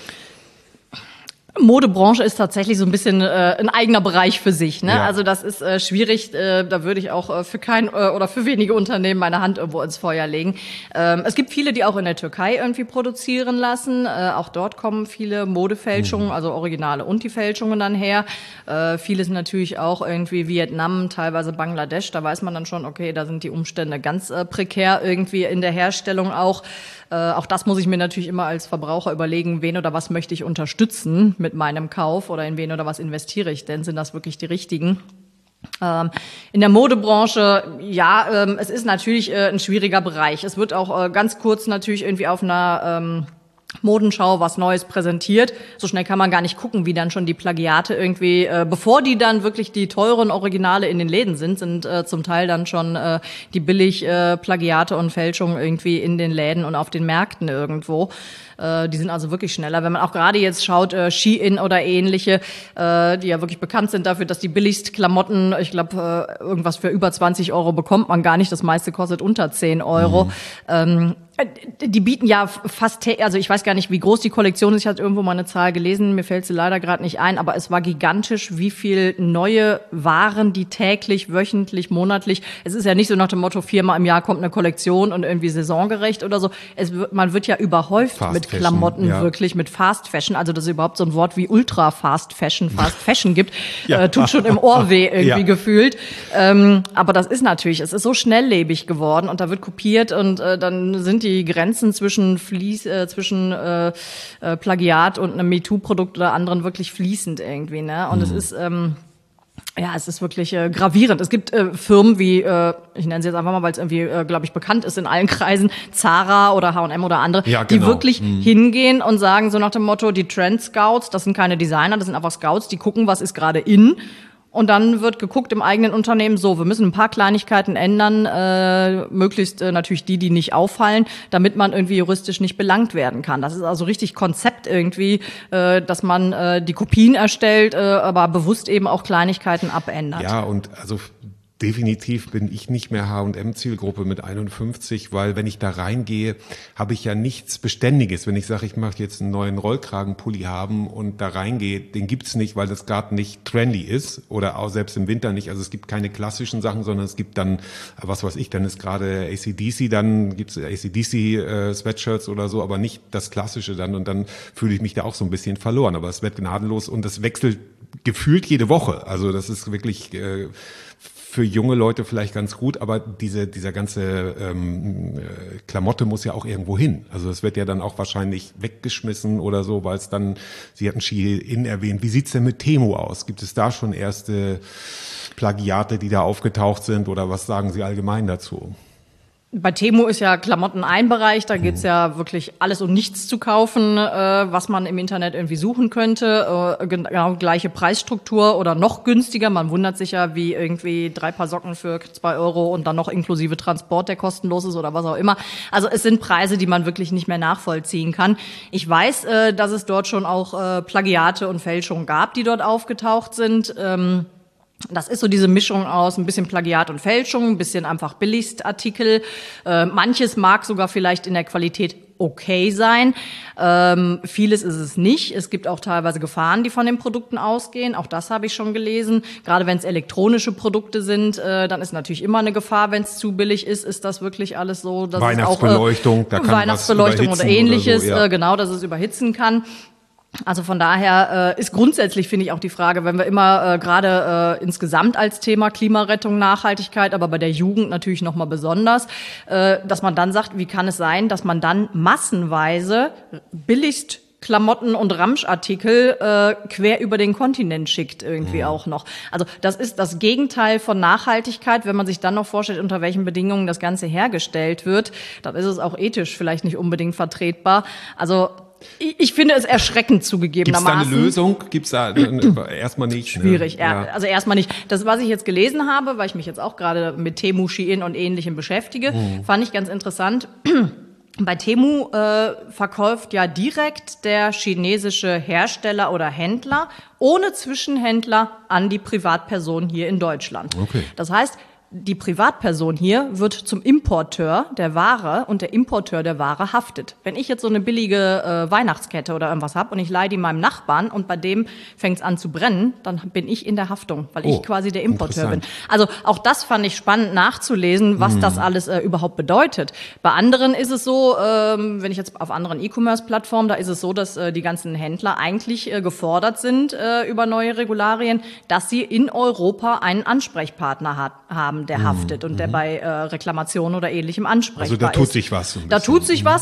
Modebranche ist tatsächlich so ein bisschen äh, ein eigener Bereich für sich, ne? Ja. Also das ist äh, schwierig, äh, da würde ich auch äh, für kein äh, oder für wenige Unternehmen meine Hand irgendwo ins Feuer legen. Ähm, es gibt viele, die auch in der Türkei irgendwie produzieren lassen. Äh, auch dort kommen viele Modefälschungen, mhm. also Originale und die Fälschungen dann her. Äh, vieles natürlich auch irgendwie Vietnam, teilweise Bangladesch. Da weiß man dann schon, okay, da sind die Umstände ganz äh, prekär irgendwie in der Herstellung auch. Äh, auch das muss ich mir natürlich immer als Verbraucher überlegen, wen oder was möchte ich unterstützen mit meinem Kauf oder in wen oder was investiere ich denn? Sind das wirklich die richtigen? Ähm, in der Modebranche, ja, ähm, es ist natürlich äh, ein schwieriger Bereich. Es wird auch äh, ganz kurz natürlich irgendwie auf einer ähm, Modenschau was Neues präsentiert. So schnell kann man gar nicht gucken, wie dann schon die Plagiate irgendwie, äh, bevor die dann wirklich die teuren Originale in den Läden sind, sind äh, zum Teil dann schon äh, die billig äh, Plagiate und Fälschungen irgendwie in den Läden und auf den Märkten irgendwo. Äh, die sind also wirklich schneller. Wenn man auch gerade jetzt schaut, äh, Shein oder ähnliche, äh, die ja wirklich bekannt sind dafür, dass die billigst Klamotten, ich glaube, äh, irgendwas für über zwanzig Euro bekommt man gar nicht. Das meiste kostet unter zehn Euro. Mhm. Ähm, Die bieten ja fast, also ich weiß gar nicht, wie groß die Kollektion ist. Ich hatte irgendwo mal eine Zahl gelesen, mir fällt sie leider gerade nicht ein, aber es war gigantisch, wie viel neue Waren die täglich, wöchentlich, monatlich. Es ist ja nicht so nach dem Motto, viermal im Jahr kommt eine Kollektion und irgendwie saisongerecht oder so. Es wird, man wird ja überhäuft Fast mit Fashion, Klamotten, ja. Wirklich mit Fast Fashion. Also dass es überhaupt so ein Wort wie Ultra Fast Fashion, Fast Fashion gibt, ja. äh, tut schon im Ohr weh irgendwie ja. gefühlt. Ähm, aber das ist natürlich, es ist so schnelllebig geworden und da wird kopiert und äh, dann sind die die Grenzen zwischen Fließ, äh, zwischen äh, äh, Plagiat und einem MeToo-Produkt oder anderen wirklich fließend irgendwie, ne? Und mhm. es ist ähm, ja, es ist wirklich äh, gravierend. Es gibt äh, Firmen wie, äh, ich nenne sie jetzt einfach mal, weil es irgendwie, äh, glaube ich, bekannt ist in allen Kreisen, Zara oder H und M oder andere, ja, genau. die wirklich mhm. hingehen und sagen so nach dem Motto, die Trend Scouts, das sind keine Designer, das sind einfach Scouts, die gucken, was ist gerade in. Und dann wird geguckt im eigenen Unternehmen, so, wir müssen ein paar Kleinigkeiten ändern, äh, möglichst äh, natürlich die, die nicht auffallen, damit man irgendwie juristisch nicht belangt werden kann. Das ist also richtig Konzept irgendwie, äh, dass man äh, die Kopien erstellt, äh, aber bewusst eben auch Kleinigkeiten abändert. Ja, und also definitiv bin ich nicht mehr H und M-Zielgruppe mit einundfünfzig, weil wenn ich da reingehe, habe ich ja nichts Beständiges. Wenn ich sage, ich möchte jetzt einen neuen Rollkragenpulli haben und da reingehe, den gibt's nicht, weil das gerade nicht trendy ist oder auch selbst im Winter nicht. Also es gibt keine klassischen Sachen, sondern es gibt dann, was weiß ich, dann ist gerade A C D C, dann gibt's A C D C äh, Sweatshirts oder so, aber nicht das Klassische dann und dann fühle ich mich da auch so ein bisschen verloren. Aber es wird gnadenlos und das wechselt gefühlt jede Woche. Also das ist wirklich äh, für junge Leute vielleicht ganz gut, aber diese dieser ganze ähm, Klamotte muss ja auch irgendwo hin. Also es wird ja dann auch wahrscheinlich weggeschmissen oder so, weil es dann, Sie hatten Shein erwähnt. Wie sieht's denn mit Temu aus? Gibt es da schon erste Plagiate, die da aufgetaucht sind oder was sagen Sie allgemein dazu? Bei Temu ist ja Klamotten ein Bereich, da geht's ja wirklich alles und nichts zu kaufen, äh, was man im Internet irgendwie suchen könnte. Äh, genau gleiche Preisstruktur oder noch günstiger. Man wundert sich ja, wie irgendwie drei Paar Socken für zwei Euro und dann noch inklusive Transport, der kostenlos ist oder was auch immer. Also es sind Preise, die man wirklich nicht mehr nachvollziehen kann. Ich weiß, äh, dass es dort schon auch äh, Plagiate und Fälschungen gab, die dort aufgetaucht sind. Ähm, Das ist so diese Mischung aus ein bisschen Plagiat und Fälschung, ein bisschen einfach Billigstartikel. Äh, manches mag sogar vielleicht in der Qualität okay sein. Ähm, vieles ist es nicht. Es gibt auch teilweise Gefahren, die von den Produkten ausgehen. Auch das habe ich schon gelesen. Gerade wenn es elektronische Produkte sind, äh, dann ist natürlich immer eine Gefahr, wenn es zu billig ist. Ist das wirklich alles so? Dass Weihnachtsbeleuchtung, es auch, äh, da kann Weihnachtsbeleuchtung was oder ähnliches, oder so, ja. äh, genau, dass es überhitzen kann. Also von daher äh, ist grundsätzlich, finde ich, auch die Frage, wenn wir immer äh, gerade äh, insgesamt als Thema Klimarettung, Nachhaltigkeit, aber bei der Jugend natürlich noch mal besonders, äh, dass man dann sagt, wie kann es sein, dass man dann massenweise billigst Klamotten und Ramschartikel äh, quer über den Kontinent schickt irgendwie mhm. auch noch. Also das ist das Gegenteil von Nachhaltigkeit, wenn man sich dann noch vorstellt, unter welchen Bedingungen das Ganze hergestellt wird. Dann ist es auch ethisch vielleicht nicht unbedingt vertretbar. Also ich, ich finde es erschreckend zugegebenermaßen. Gibt es da eine Lösung? Gibt es da äh, erstmal nicht? Schwierig, ne? ja. Also erstmal nicht. Das, was ich jetzt gelesen habe, weil ich mich jetzt auch gerade mit Temu, Shein und Ähnlichem beschäftige, mhm. fand ich ganz interessant. Bei Temu äh, verkauft ja direkt der chinesische Hersteller oder Händler ohne Zwischenhändler an die Privatperson hier in Deutschland. Okay. Das heißt, die Privatperson hier wird zum Importeur der Ware und der Importeur der Ware haftet. Wenn ich jetzt so eine billige äh, Weihnachtskette oder irgendwas habe und ich leihe die meinem Nachbarn und bei dem fängt es an zu brennen, dann bin ich in der Haftung, weil oh, ich quasi der Importeur bin. Also auch das fand ich spannend nachzulesen, was hm. das alles äh, überhaupt bedeutet. Bei anderen ist es so, ähm, wenn ich jetzt auf anderen E-Commerce-Plattformen, da ist es so, dass äh, die ganzen Händler eigentlich äh, gefordert sind äh, über neue Regularien, dass sie in Europa einen Ansprechpartner hat, haben. Der haftet und der bei äh, Reklamationen oder Ähnlichem ansprechbar ist. Also da tut ist. sich was. So da tut sich was.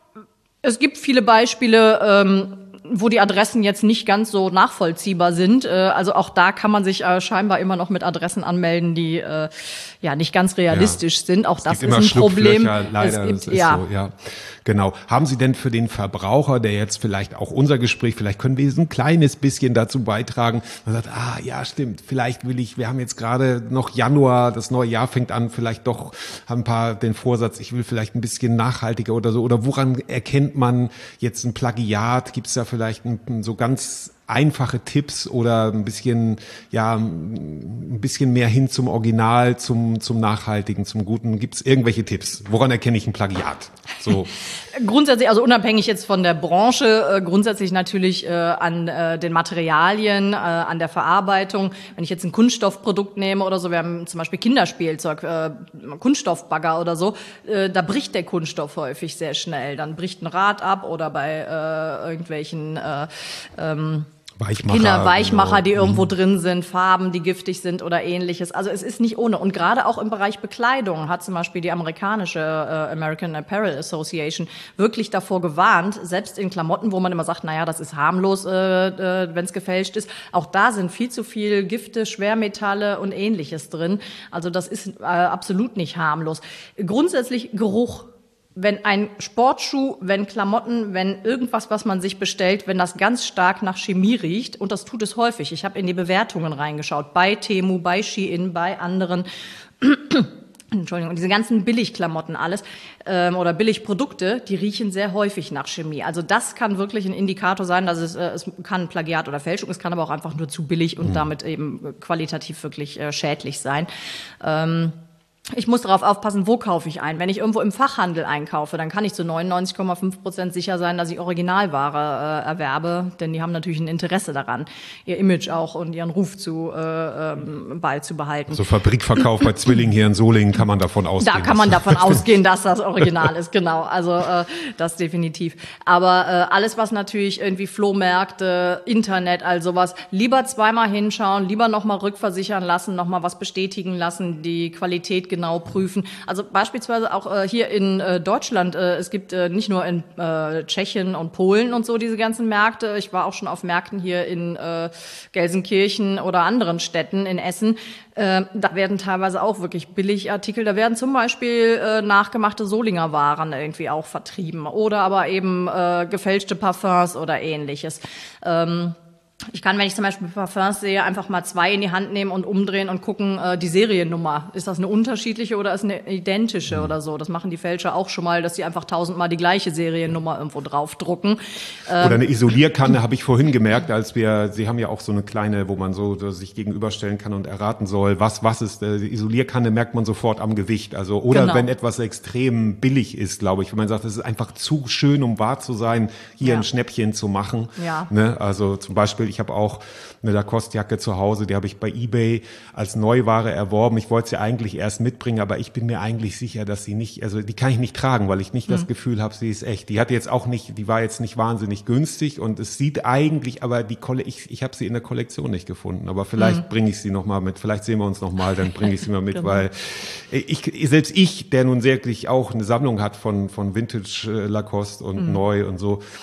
Es gibt viele Beispiele, ähm, wo die Adressen jetzt nicht ganz so nachvollziehbar sind. Äh, also auch da kann man sich äh, scheinbar immer noch mit Adressen anmelden, die äh, ja nicht ganz realistisch ja. sind. Auch es das gibt ist ein Problem. Leider, es gibt, das ist ja. so, ja. Genau. Haben Sie denn für den Verbraucher, der jetzt vielleicht auch unser Gespräch, vielleicht können wir ein kleines bisschen dazu beitragen, man sagt, ah, ja, stimmt, vielleicht will ich, wir haben jetzt gerade noch Januar, das neue Jahr fängt an, vielleicht doch haben ein paar den Vorsatz, ich will vielleicht ein bisschen nachhaltiger oder so, oder woran erkennt man jetzt ein Plagiat? Gibt es da vielleicht ein, so ganz einfache Tipps oder ein bisschen, ja, ein bisschen mehr hin zum Original, zum, zum Nachhaltigen, zum Guten? Gibt es irgendwelche Tipps? Woran erkenne ich ein Plagiat? So. Grundsätzlich, also unabhängig jetzt von der Branche, äh, grundsätzlich natürlich äh, an äh, den Materialien, äh, an der Verarbeitung. Wenn ich jetzt ein Kunststoffprodukt nehme oder so, wir haben zum Beispiel Kinderspielzeug, äh, Kunststoffbagger oder so, äh, da bricht der Kunststoff häufig sehr schnell. Dann bricht ein Rad ab oder bei äh, irgendwelchen äh, ähm, Weichmacher, Kinderweichmacher, genau. die irgendwo drin sind, Farben, die giftig sind oder Ähnliches. Also es ist nicht ohne. Und gerade auch im Bereich Bekleidung hat zum Beispiel die amerikanische äh, American Apparel Association wirklich davor gewarnt, selbst in Klamotten, wo man immer sagt, naja, das ist harmlos, äh, äh, wenn es gefälscht ist. Auch da sind viel zu viel Gifte, Schwermetalle und Ähnliches drin. Also das ist äh, absolut nicht harmlos. Grundsätzlich Geruch. Wenn ein Sportschuh, wenn Klamotten, wenn irgendwas, was man sich bestellt, wenn das ganz stark nach Chemie riecht, und das tut es häufig. Ich habe in die Bewertungen reingeschaut, bei Temu, bei Shein, bei anderen, Entschuldigung, diese ganzen Billigklamotten alles ähm, oder Billigprodukte, die riechen sehr häufig nach Chemie. Also das kann wirklich ein Indikator sein, dass es, äh, es kann Plagiat oder Fälschung, es kann aber auch einfach nur zu billig und mhm. damit eben qualitativ wirklich äh, schädlich sein. Ähm, Ich muss darauf aufpassen, wo kaufe ich ein. Wenn ich irgendwo im Fachhandel einkaufe, dann kann ich zu neunundneunzig Komma fünf Prozent sicher sein, dass ich Originalware äh, erwerbe, denn die haben natürlich ein Interesse daran, ihr Image auch und ihren Ruf zu äh, ähm, beizubehalten. Also Fabrikverkauf bei Zwilling hier in Solingen kann man davon ausgehen. Da kann man davon ausgehen, dass das Original ist, genau. Also äh, das definitiv. Aber äh, alles, was natürlich irgendwie Flohmärkte, Internet, all sowas, lieber zweimal hinschauen, lieber nochmal rückversichern lassen, nochmal was bestätigen lassen, die Qualität genau prüfen. Also beispielsweise auch äh, hier in äh, Deutschland, äh, es gibt äh, nicht nur in äh, Tschechien und Polen und so diese ganzen Märkte. Ich war auch schon auf Märkten hier in äh, Gelsenkirchen oder anderen Städten in Essen. Äh, da werden teilweise auch wirklich Billigartikel, da werden zum Beispiel äh, nachgemachte Solinger Waren irgendwie auch vertrieben oder aber eben äh, gefälschte Parfums oder Ähnliches. Ähm, Ich kann, wenn ich zum Beispiel Parfums sehe, einfach mal zwei in die Hand nehmen und umdrehen und gucken, äh, die Seriennummer. Ist das eine unterschiedliche oder ist eine identische oder so? Das machen die Fälscher auch schon mal, dass sie einfach tausendmal die gleiche Seriennummer irgendwo draufdrucken. Ähm oder eine Isolierkanne habe ich vorhin gemerkt, als wir, Sie haben ja auch so eine kleine, wo man so, so sich gegenüberstellen kann und erraten soll, was was ist. Die Isolierkanne merkt man sofort am Gewicht. Also oder genau. wenn etwas extrem billig ist, glaube ich, wenn man sagt, es ist einfach zu schön, um wahr zu sein, hier ja. ein Schnäppchen zu machen. Ja. Ne? Also zum Beispiel ich habe auch eine Lacoste-Jacke zu Hause, die habe ich bei eBay als Neuware erworben. Ich wollte sie eigentlich erst mitbringen, aber ich bin mir eigentlich sicher, dass sie nicht, also die kann ich nicht tragen, weil ich nicht mhm. das Gefühl habe, sie ist echt. Die hat jetzt auch nicht, die war jetzt nicht wahnsinnig günstig und es sieht eigentlich, aber die Kolle, ich, ich habe sie in der Kollektion nicht gefunden. Aber vielleicht mhm. bringe ich sie noch mal mit. Vielleicht sehen wir uns noch mal, dann bringe ich sie mal mit, genau. weil ich, selbst ich, der nun wirklich auch eine Sammlung hat von von Vintage Lacoste und mhm. neu und so.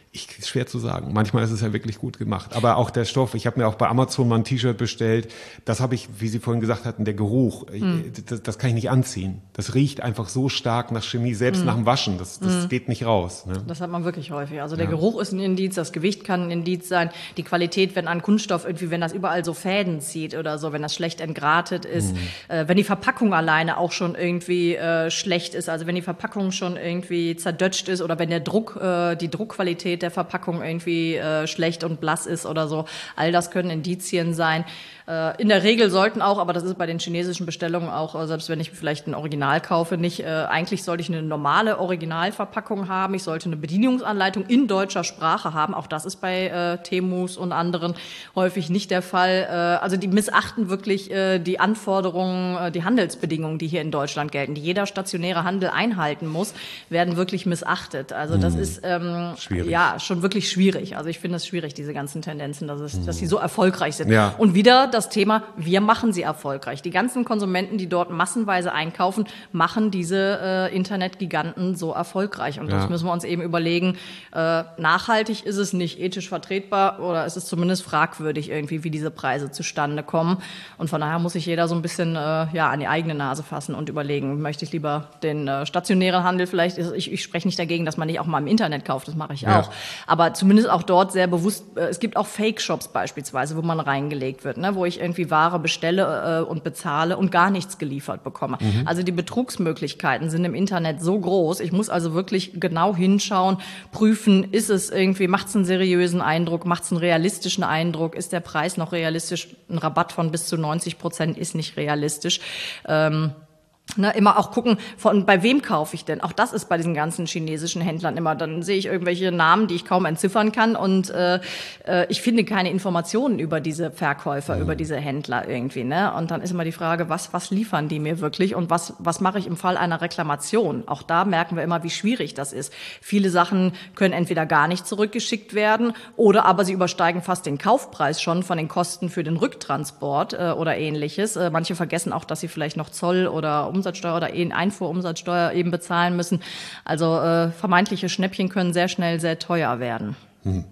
Ich, schwer zu sagen. Manchmal ist es ja wirklich gut gemacht. Aber auch der Stoff, ich habe mir auch bei Amazon mal ein T-Shirt bestellt. Das habe ich, wie Sie vorhin gesagt hatten, der Geruch, mm. das, das kann ich nicht anziehen. Das riecht einfach so stark nach Chemie, selbst mm. nach dem Waschen. Das, das mm. geht nicht raus. Ne? Das hat man wirklich häufig. Also der ja. Geruch ist ein Indiz, das Gewicht kann ein Indiz sein. Die Qualität, wenn an Kunststoff irgendwie, wenn das überall so Fäden zieht oder so, wenn das schlecht entgratet ist, mm. äh, wenn die Verpackung alleine auch schon irgendwie äh, schlecht ist, also wenn die Verpackung schon irgendwie zerdötscht ist oder wenn der Druck, äh, die Druckqualität der Verpackung irgendwie äh, schlecht und blass ist oder so. All das können Indizien sein. Äh, in der Regel sollten auch, aber das ist bei den chinesischen Bestellungen auch, äh, selbst wenn ich vielleicht ein Original kaufe, nicht, äh, eigentlich sollte ich eine normale Originalverpackung haben. Ich sollte eine Bedienungsanleitung in deutscher Sprache haben. Auch das ist bei äh, Temus und anderen häufig nicht der Fall. Äh, also die missachten wirklich äh, die Anforderungen, äh, die Handelsbedingungen, die hier in Deutschland gelten, die jeder stationäre Handel einhalten muss, werden wirklich missachtet. Also das hm. ist ähm, ja schon wirklich schwierig. Also ich finde es schwierig, diese ganzen Tendenzen, dass, es, hm. dass sie so erfolgreich sind. Ja. Und wieder das Thema, wir machen sie erfolgreich. Die ganzen Konsumenten, die dort massenweise einkaufen, machen diese äh, Internetgiganten so erfolgreich. Und ja. das müssen wir uns eben überlegen, äh, nachhaltig ist es nicht, ethisch vertretbar oder ist es zumindest fragwürdig irgendwie, wie diese Preise zustande kommen. Und von daher muss sich jeder so ein bisschen äh, ja, an die eigene Nase fassen und überlegen, möchte ich lieber den äh, stationären Handel vielleicht, ich, ich spreche nicht dagegen, dass man nicht auch mal im Internet kauft, das mache ich ja. auch. Aber zumindest auch dort sehr bewusst, äh, es gibt auch Fake-Shops beispielsweise, wo man reingelegt wird, ne, wo ich irgendwie Ware bestelle äh, und bezahle und gar nichts geliefert bekomme. Mhm. Also die Betrugsmöglichkeiten sind im Internet so groß, ich muss also wirklich genau hinschauen, prüfen, ist es irgendwie, macht es einen seriösen Eindruck, macht es einen realistischen Eindruck, ist der Preis noch realistisch, ein Rabatt von bis zu neunzig Prozent ist nicht realistisch. Ähm, Ne, immer auch gucken, von bei wem kaufe ich denn? Auch das ist bei diesen ganzen chinesischen Händlern immer. Dann sehe ich irgendwelche Namen, die ich kaum entziffern kann und äh, äh, ich finde keine Informationen über diese Verkäufer, mhm. über diese Händler irgendwie. Ne? Und dann ist immer die Frage, was was liefern die mir wirklich und was was mache ich im Fall einer Reklamation? Auch da merken wir immer, wie schwierig das ist. Viele Sachen können entweder gar nicht zurückgeschickt werden oder aber sie übersteigen fast den Kaufpreis schon von den Kosten für den Rücktransport äh, oder ähnliches. Äh, manche vergessen auch, dass sie vielleicht noch Zoll oder Umsatzsteuer oder Einfuhrumsatzsteuer eben bezahlen müssen. Also äh, vermeintliche Schnäppchen können sehr schnell sehr teuer werden. Hm.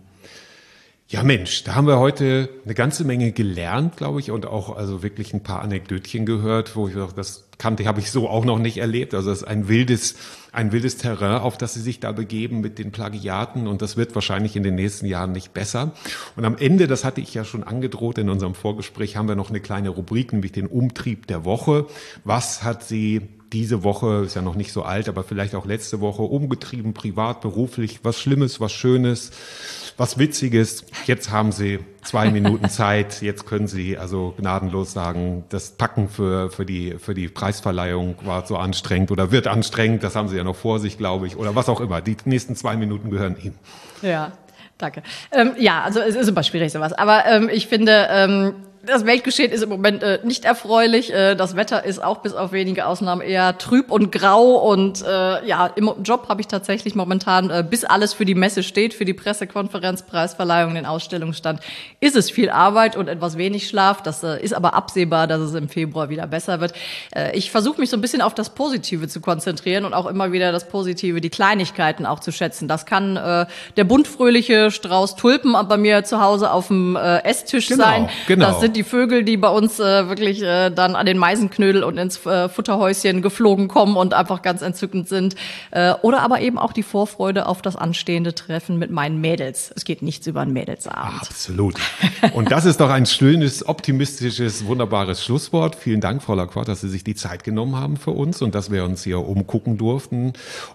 Ja Mensch, da haben wir heute eine ganze Menge gelernt, glaube ich, und auch also wirklich ein paar Anekdötchen gehört, wo ich dachte, das kannte, habe ich so auch noch nicht erlebt. Also es ist ein wildes, ein wildes Terrain, auf das Sie sich da begeben mit den Plagiaten und das wird wahrscheinlich in den nächsten Jahren nicht besser. Und am Ende, das hatte ich ja schon angedroht in unserem Vorgespräch, haben wir noch eine kleine Rubrik, nämlich den Umtrieb der Woche. Was hat Sie diese Woche, ist ja noch nicht so alt, aber vielleicht auch letzte Woche umgetrieben, privat, beruflich, was Schlimmes, was Schönes, was Witziges? Jetzt haben Sie zwei Minuten Zeit. Jetzt können Sie also gnadenlos sagen, das Packen für, für die, für die Preisverleihung war so anstrengend oder wird anstrengend. Das haben Sie ja noch vor sich, glaube ich, oder was auch immer. Die nächsten zwei Minuten gehören Ihnen. Ja, danke. Ähm, ja, also es ist immer schwierig sowas. Aber ähm, ich finde, ähm, das Weltgeschehen ist im Moment äh, nicht erfreulich. Äh, das Wetter ist auch bis auf wenige Ausnahmen eher trüb und grau. Und äh, ja, im Job habe ich tatsächlich momentan, äh, bis alles für die Messe steht, für die Pressekonferenz, Preisverleihung, den Ausstellungsstand, ist es viel Arbeit und etwas wenig Schlaf. Das äh, ist aber absehbar, dass es im Februar wieder besser wird. Äh, ich versuche mich so ein bisschen auf das Positive zu konzentrieren und auch immer wieder das Positive, die Kleinigkeiten auch zu schätzen. Das kann äh, der buntfröhliche Strauß Tulpen bei mir zu Hause auf dem äh, Esstisch genau, sein. Genau. Das sind die Vögel, die bei uns äh, wirklich äh, dann an den Meisenknödel und ins äh, Futterhäuschen geflogen kommen und einfach ganz entzückend sind. Äh, oder aber eben auch die Vorfreude auf das anstehende Treffen mit meinen Mädels. Es geht nichts über einen Mädelsabend. Absolut. Und das ist doch ein schönes, optimistisches, wunderbares Schlusswort. Vielen Dank, Frau Lacroix, dass Sie sich die Zeit genommen haben für uns und dass wir uns hier umgucken durften.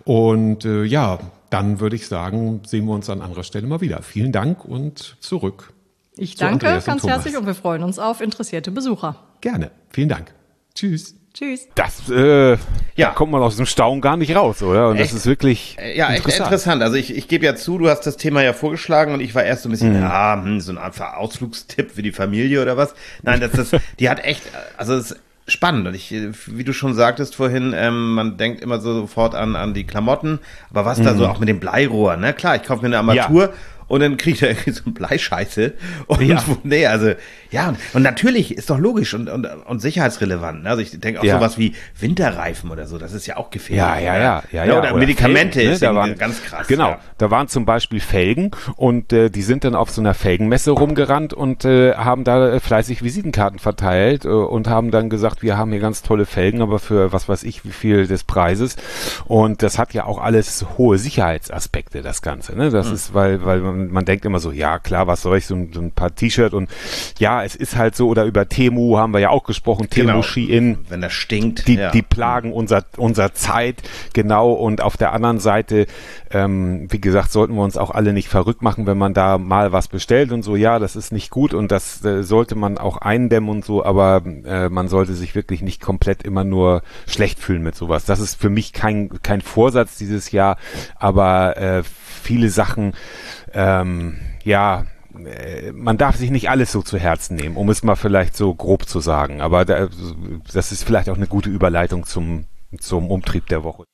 Und äh, ja, dann würde ich sagen, sehen wir uns an anderer Stelle mal wieder. Vielen Dank und zurück. Ich danke ganz herzlich und wir freuen uns auf interessierte Besucher. Gerne. Vielen Dank. Tschüss. Tschüss. Das äh, ja. da kommt man aus dem Staunen gar nicht raus, oder? Und echt, das ist wirklich ja, interessant. echt interessant. Also ich, ich gebe ja zu, du hast das Thema ja vorgeschlagen und ich war erst so ein bisschen, mhm. ja, hm, so ein einfach Ausflugstipp für die Familie oder was. Nein, das ist, die hat echt, also es ist spannend. Und ich, wie du schon sagtest vorhin, ähm, man denkt immer so sofort an, an die Klamotten, aber was mhm. da so auch mit dem Bleirohr, ne? Klar, ich kaufe mir eine Armatur. Ja. und dann kriegt er irgendwie so ein Bleischeiße. Und Ja. nee, also, ja, und, und natürlich ist doch logisch und, und, und sicherheitsrelevant. Ne? Also ich denke auch Ja. sowas wie Winterreifen oder so, das ist ja auch gefährlich. Ja, ja, oder? ja, ja, Ne? ja. Oder, Medikamente Felgen, ne? ist Da eben waren, ganz krass. Genau, Ja. da waren zum Beispiel Felgen und äh, die sind dann auf so einer Felgenmesse rumgerannt und äh, haben da äh, fleißig Visitenkarten verteilt äh, und haben dann gesagt, wir haben hier ganz tolle Felgen, aber für was weiß ich, wie viel des Preises. Und das hat ja auch alles hohe Sicherheitsaspekte, das Ganze. Ne? Das mhm. ist, weil, weil man, man denkt immer so, ja klar, was soll ich, so, so ein paar T-Shirt und ja, es ist halt so, oder über Temu haben wir ja auch gesprochen, Temu Genau. Shein. Wenn das stinkt. Die, ja. die plagen unser, unser Zeit, genau. Und auf der anderen Seite, ähm, wie gesagt, sollten wir uns auch alle nicht verrückt machen, wenn man da mal was bestellt und so, ja, das ist nicht gut und das äh, sollte man auch eindämmen und so, aber äh, man sollte sich wirklich nicht komplett immer nur schlecht fühlen mit sowas. Das ist für mich kein, kein Vorsatz dieses Jahr, aber äh, viele Sachen, ähm, ja, man darf sich nicht alles so zu Herzen nehmen, um es mal vielleicht so grob zu sagen. Aber da, das ist vielleicht auch eine gute Überleitung zum, zum Umtrieb der Woche.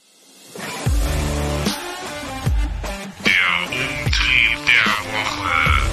Der Umtrieb der Woche.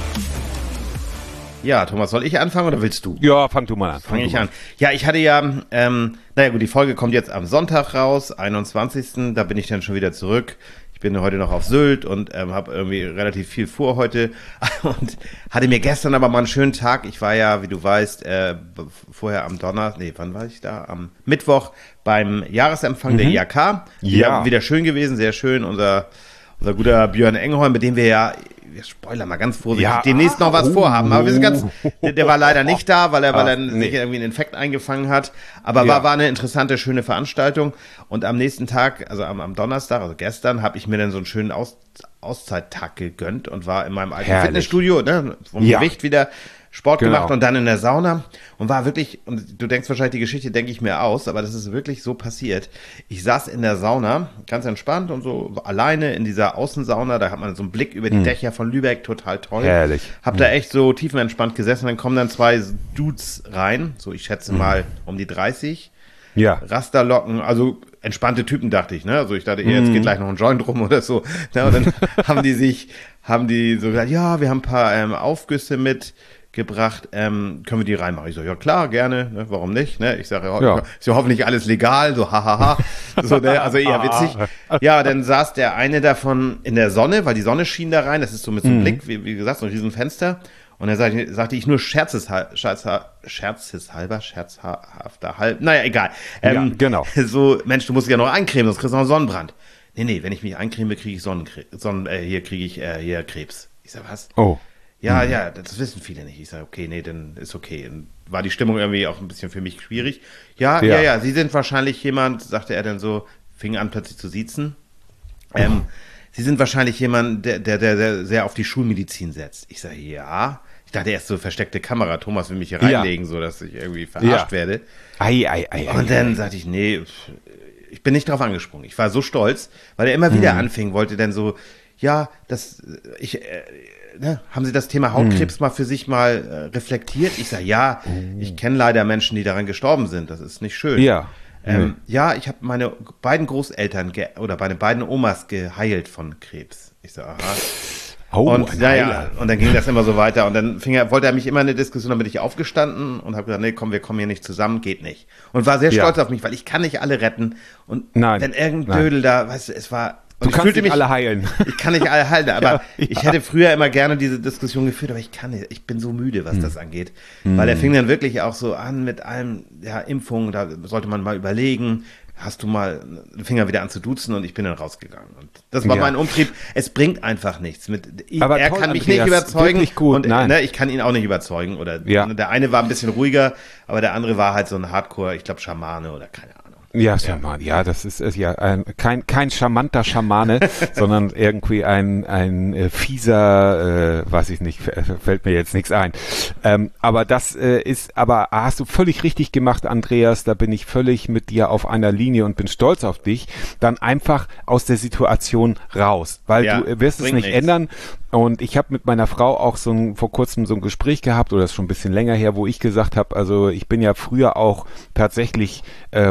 Ja, Thomas, soll ich anfangen oder willst du? Ja, fang du mal an. Fange ich du mal an. Ja, ich hatte ja, ähm, naja gut, die Folge kommt jetzt am Sonntag raus, einundzwanzigsten Da bin ich dann schon wieder zurück. Ich bin heute noch auf Sylt und ähm, habe irgendwie relativ viel vor heute und hatte mir gestern aber mal einen schönen Tag. Ich war ja, wie du weißt, äh, vorher am Donnerstag, nee, wann war ich da? Am Mittwoch beim Jahresempfang mhm. der I A K. Ja. Wieder schön gewesen, sehr schön. Unser, unser guter Björn Engholm, mit dem wir ja, wir spoilern mal ganz vorsichtig, Ja. demnächst noch was Oh. vorhaben. Aber wir sind ganz, der, der war leider nicht da, weil er, weil er Ach, nee. sich irgendwie einen Infekt eingefangen hat. Aber Ja. war, war eine interessante, schöne Veranstaltung. Und am nächsten Tag, also am, am Donnerstag, also gestern, habe ich mir dann so einen schönen Aus, Auszeittag gegönnt und war in meinem alten Herrlich. Fitnessstudio, ne, vom Ja. Gewicht wieder Sport Genau. gemacht und dann in der Sauna und war wirklich, und du denkst wahrscheinlich, die Geschichte denke ich mir aus, aber das ist wirklich so passiert. Ich saß in der Sauna, ganz entspannt und so alleine in dieser Außensauna, da hat man so einen Blick über die Mhm. Dächer von Lübeck, total toll. Herrlich. Hab da echt so tiefenentspannt gesessen, dann kommen dann zwei Dudes rein, so ich schätze mal um die dreißig. Ja. Rasterlocken, also entspannte Typen, dachte ich, ne? Also ich dachte, eher, jetzt geht gleich noch ein Joint rum oder so. Ne? Und dann haben die sich, haben die so gesagt, ja, wir haben ein paar ähm, Aufgüsse mitgebracht, ähm, können wir die reinmachen? Ich so, ja klar, gerne, ne? Warum nicht? Ne? Ich sage, ja, Ja. ist ja hoffentlich alles legal, so hahaha. So, ne? Also eher witzig. Ja, dann saß der eine davon in der Sonne, weil die Sonne schien da rein, das ist so mit so einem Blick, wie, wie gesagt, so ein Riesenfenster. Und dann sagte ich, sagte ich nur scherzeshalber, scherzeshalber, scherzhafter halb, naja, egal. Ähm, Ja, genau. So, Mensch, du musst dich ja noch eincremen, sonst kriegst du noch einen Sonnenbrand. Nee, nee, wenn ich mich eincreme, kriege ich Sonnenkrebs, Sonnen, äh, hier kriege ich äh, hier Krebs. Ich sag, was? Oh. Ja, ja, das wissen viele nicht. Ich sage, okay, nee, dann ist okay. Und war die Stimmung irgendwie auch ein bisschen für mich schwierig. Ja, ja, Ja. ja, Sie sind wahrscheinlich jemand, sagte er dann so, fing an plötzlich zu siezen. Ähm, Sie sind wahrscheinlich jemand, der, der, der, der sehr auf die Schulmedizin setzt. Ich sage, ja. Ich dachte erst so, versteckte Kamera, Thomas will mich hier Ja. reinlegen, so dass ich irgendwie verarscht Ja. werde. Ei, ei, ei, ei. Und dann sagte ich, nee, pf, ich bin nicht drauf angesprungen. Ich war so stolz, weil er immer wieder anfing, wollte dann so, ja, das, ich, äh, ne, haben Sie das Thema Hautkrebs mal für sich mal äh, reflektiert? Ich sage, ja, ich kenne leider Menschen, die daran gestorben sind. Das ist nicht schön. Ja. Ähm, ja, ich habe meine beiden Großeltern ge oder meine beiden Omas geheilt von Krebs. Ich sage, aha. Oh, Und, ein ja, ja, Heiler. und dann ging das immer so weiter. Und dann fing er, wollte er mich immer in eine Diskussion, dann bin ich aufgestanden und habe gesagt, nee, komm, wir kommen hier nicht zusammen, geht nicht. Und war sehr Ja. stolz auf mich, weil ich kann nicht alle retten. Und Nein, wenn irgendein nein. Dödel da, weißt du, es war... Du und ich kannst fühlte nicht alle heilen. Ich kann nicht alle heilen, aber Ja, ich ja. hätte früher immer gerne diese Diskussion geführt, aber ich kann nicht, ich bin so müde, was das angeht. Weil er fing dann wirklich auch so an mit allem, ja, Impfungen, da sollte man mal überlegen, hast du mal, fing er wieder an zu duzen und ich bin dann rausgegangen. Und das war Ja. mein Umtrieb. Es bringt einfach nichts. Mit, ich, Aber er toll, kann mich Andreas, nicht überzeugen wirklich gut, und nein. ne, ich kann ihn auch nicht überzeugen. Oder Ja. der eine war ein bisschen ruhiger, aber der andere war halt so ein Hardcore, ich glaube Schamane oder keine Ahnung. Ja, Schaman, ja, das ist, ist ja ein, kein, kein charmanter Schamane, sondern irgendwie ein, ein äh, fieser, äh, weiß ich nicht, f- fällt mir jetzt nichts ein. Ähm, aber das äh, ist, aber hast du völlig richtig gemacht, Andreas, da bin ich völlig mit dir auf einer Linie und bin stolz auf dich, dann einfach aus der Situation raus, weil Ja, du äh, wirst es bringt nicht nichts. ändern. Und ich habe mit meiner Frau auch so ein, vor kurzem so ein Gespräch gehabt, oder das ist schon ein bisschen länger her, wo ich gesagt habe, also ich bin ja früher auch tatsächlich ähm, hier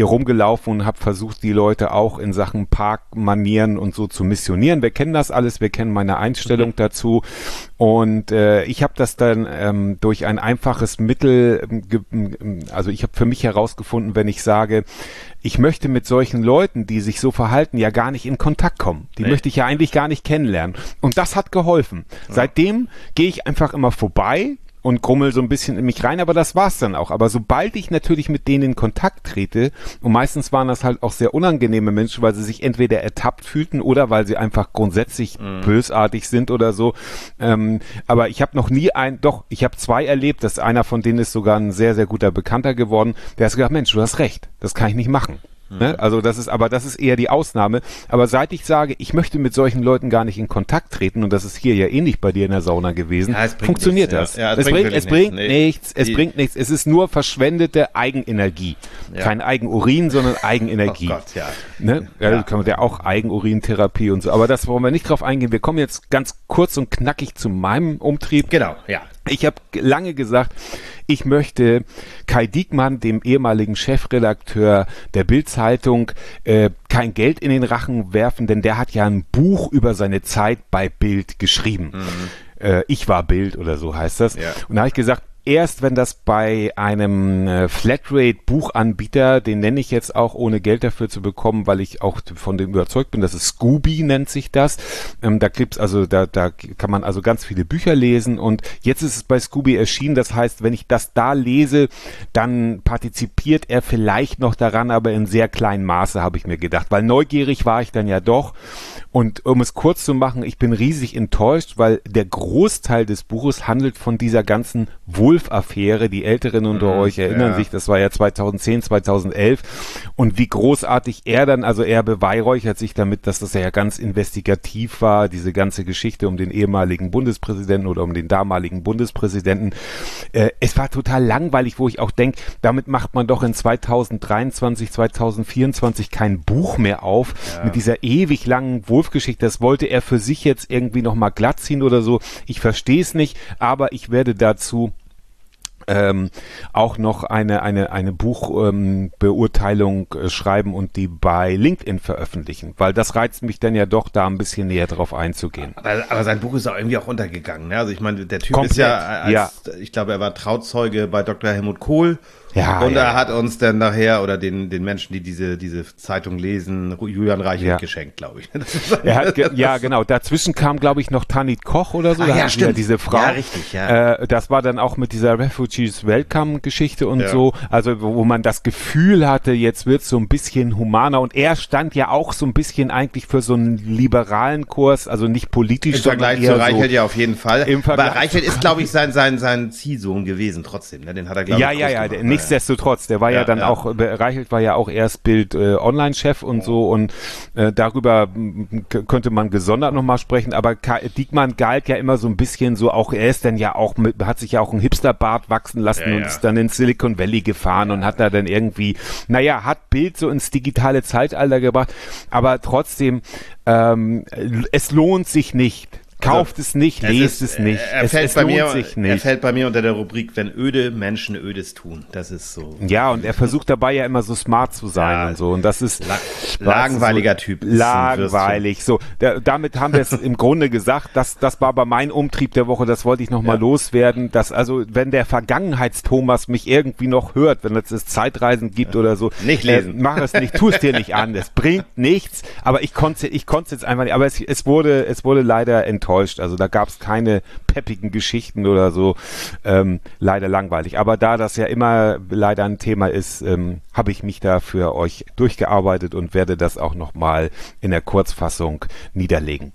hier rumgelaufen und habe versucht, die Leute auch in Sachen Parkmanieren und so zu missionieren. Wir kennen das alles, wir kennen meine Einstellung mhm. dazu. Und äh, ich habe das dann ähm, durch ein einfaches Mittel, ähm, also ich habe für mich herausgefunden, wenn ich sage, ich möchte mit solchen Leuten, die sich so verhalten, ja gar nicht in Kontakt kommen. Die nee. möchte ich ja eigentlich gar nicht kennenlernen. Und das hat geholfen. Ja. Seitdem gehe ich einfach immer vorbei und grummel so ein bisschen in mich rein, aber das war's dann auch. Aber sobald ich natürlich mit denen in Kontakt trete, und meistens waren das halt auch sehr unangenehme Menschen, weil sie sich entweder ertappt fühlten oder weil sie einfach grundsätzlich mhm. bösartig sind oder so. Ähm, aber ich habe noch nie ein, doch, ich habe zwei erlebt, dass einer von denen ist sogar ein sehr, sehr guter Bekannter geworden, der hat gesagt, Mensch, du hast recht, das kann ich nicht machen. Ne? Also das ist, aber das ist eher die Ausnahme. Aber seit ich sage, ich möchte mit solchen Leuten gar nicht in Kontakt treten, und das ist hier ja ähnlich bei dir in der Sauna gewesen, ja, funktioniert nichts, das. Ja. Ja, es, es bringt, es bringt nichts, nichts nee. es die bringt nichts. Es ist nur verschwendete Eigenenergie. Ja. Kein Eigenurin, sondern Eigenenergie. Oh Gott, ja. Ne? Ja, ja. Kann man ja auch Eigenurintherapie und so. Aber das wollen wir nicht drauf eingehen. Wir kommen jetzt ganz kurz und knackig zu meinem Umtrieb. Genau, ja. Ich habe lange gesagt, ich möchte Kai Diekmann, dem ehemaligen Chefredakteur der Bild-Zeitung, äh, kein Geld in den Rachen werfen, denn der hat ja ein Buch über seine Zeit bei Bild geschrieben. Mhm. Äh, ich war Bild oder so heißt das. Ja. Und da habe ich gesagt, erst wenn das bei einem äh, Flatrate-Buchanbieter, den nenne ich jetzt auch, ohne Geld dafür zu bekommen, weil ich auch von dem überzeugt bin, das ist Scooby, nennt sich das. Ähm, da gibt's also, da, da kann man also ganz viele Bücher lesen, und jetzt ist es bei Scooby erschienen. Das heißt, wenn ich das da lese, dann partizipiert er vielleicht noch daran, aber in sehr kleinem Maße, habe ich mir gedacht, weil neugierig war ich dann ja doch. Und um es kurz zu machen, ich bin riesig enttäuscht, weil der Großteil des Buches handelt von dieser ganzen Wolf-Affäre. Die Älteren unter mhm, euch erinnern ja. sich, das war ja zweitausendzehn, zweitausendelf. Und wie großartig er dann, also er beweihräuchert sich damit, dass das ja ganz investigativ war, diese ganze Geschichte um den ehemaligen Bundespräsidenten oder um den damaligen Bundespräsidenten. Äh, es war total langweilig, wo ich auch denke, damit macht man doch in zweitausenddreiundzwanzig, zweitausendvierundzwanzig kein Buch mehr auf, ja. mit dieser ewig langen Wolf Geschichte, das wollte er für sich jetzt irgendwie nochmal glatt ziehen oder so. Ich verstehe es nicht, aber ich werde dazu ähm, auch noch eine eine eine Buchbeurteilung ähm, äh, schreiben und die bei LinkedIn veröffentlichen, weil das reizt mich dann ja doch, da ein bisschen näher drauf einzugehen. Aber, aber sein Buch ist auch irgendwie auch untergegangen. Ne? Also ich meine, der Typ Komplett, ist ja, als, ja, ich glaube, er war Trauzeuge bei Doktor Helmut Kohl. Ja, und ja, er hat uns dann nachher, oder den den Menschen, die diese diese Zeitung lesen, Julian Reichelt ja. geschenkt, glaube ich. Er hat ge- ja, genau. Dazwischen kam, glaube ich, noch Tanit Koch oder so. Ah, da ja, stimmt. Ja diese Frau. Ja, richtig, ja. Äh, das war dann auch mit dieser Refugees Welcome-Geschichte und ja. so. Also wo, wo man das Gefühl hatte, jetzt wird's so ein bisschen humaner. Und er stand ja auch so ein bisschen eigentlich für so einen liberalen Kurs, also nicht politisch, Im Vergleich zu Reichelt so ja auf jeden Fall. Im Vergleich Aber Reichelt ist, glaube ich, sein sein sein Ziehsohn gewesen trotzdem. Ne? Den hat er, glaube ja, ich, Ja, ja, ja. Gemacht, Nichtsdestotrotz, der war ja, ja dann ja. auch, Reichelt war ja auch erst Bild äh, Online-Chef und so, und äh, darüber k- könnte man gesondert nochmal sprechen, aber Ka- Diekmann galt ja immer so ein bisschen so, auch er ist dann ja auch mit, hat sich ja auch einen Hipsterbart wachsen lassen ja, und ja. ist dann ins Silicon Valley gefahren ja. und hat da dann irgendwie, naja, hat Bild so ins digitale Zeitalter gebracht, aber trotzdem, ähm, es lohnt sich nicht. Kauft also, es nicht, lest es, ist, es nicht. Er es, fällt es bei lohnt mir, sich nicht. Er fällt bei mir unter der Rubrik, wenn öde Menschen Ödes tun. Das ist so. Ja, und er versucht dabei ja immer so smart zu sein ja, und so. Und das ist la- langweiliger so, Typ. Langweilig. So, da, damit haben wir es im Grunde gesagt. Das, das war aber mein Umtrieb der Woche. Das wollte ich noch mal ja. loswerden. Dass also, wenn der Vergangenheits-Thomas mich irgendwie noch hört, wenn es das Zeitreisen gibt ja. oder so, nicht lesen. Äh, mach es nicht. Tu es dir nicht an. Es bringt nichts. Aber ich konnte, ich konnte es jetzt einfach nicht. Aber es, es wurde, es wurde leider enttäuscht. Also da gab es keine peppigen Geschichten oder so. Ähm, leider langweilig. Aber da das ja immer leider ein Thema ist, ähm, habe ich mich da für euch durchgearbeitet und werde das auch nochmal in der Kurzfassung niederlegen.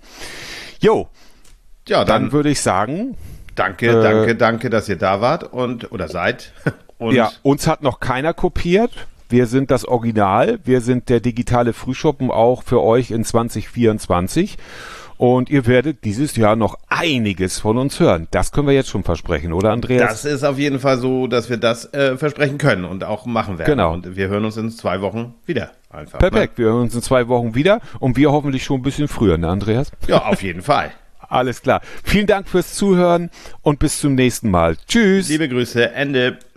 Jo, ja, dann, dann würde ich sagen, danke, äh, danke, danke, dass ihr da wart und oder seid. Und ja, uns hat noch keiner kopiert. Wir sind das Original. Wir sind der digitale Frühschoppen auch für euch in zwanzig vierundzwanzig. Und ihr werdet dieses Jahr noch einiges von uns hören. Das können wir jetzt schon versprechen, oder Andreas? Das ist auf jeden Fall so, dass wir das äh, versprechen können und auch machen werden. Genau. Und wir hören uns in zwei Wochen wieder. Einfach. Perfekt, ne? Wir hören uns in zwei Wochen wieder und wir hoffentlich schon ein bisschen früher, ne Andreas? Ja, auf jeden Fall. Alles klar. Vielen Dank fürs Zuhören und bis zum nächsten Mal. Tschüss. Liebe Grüße, Ende.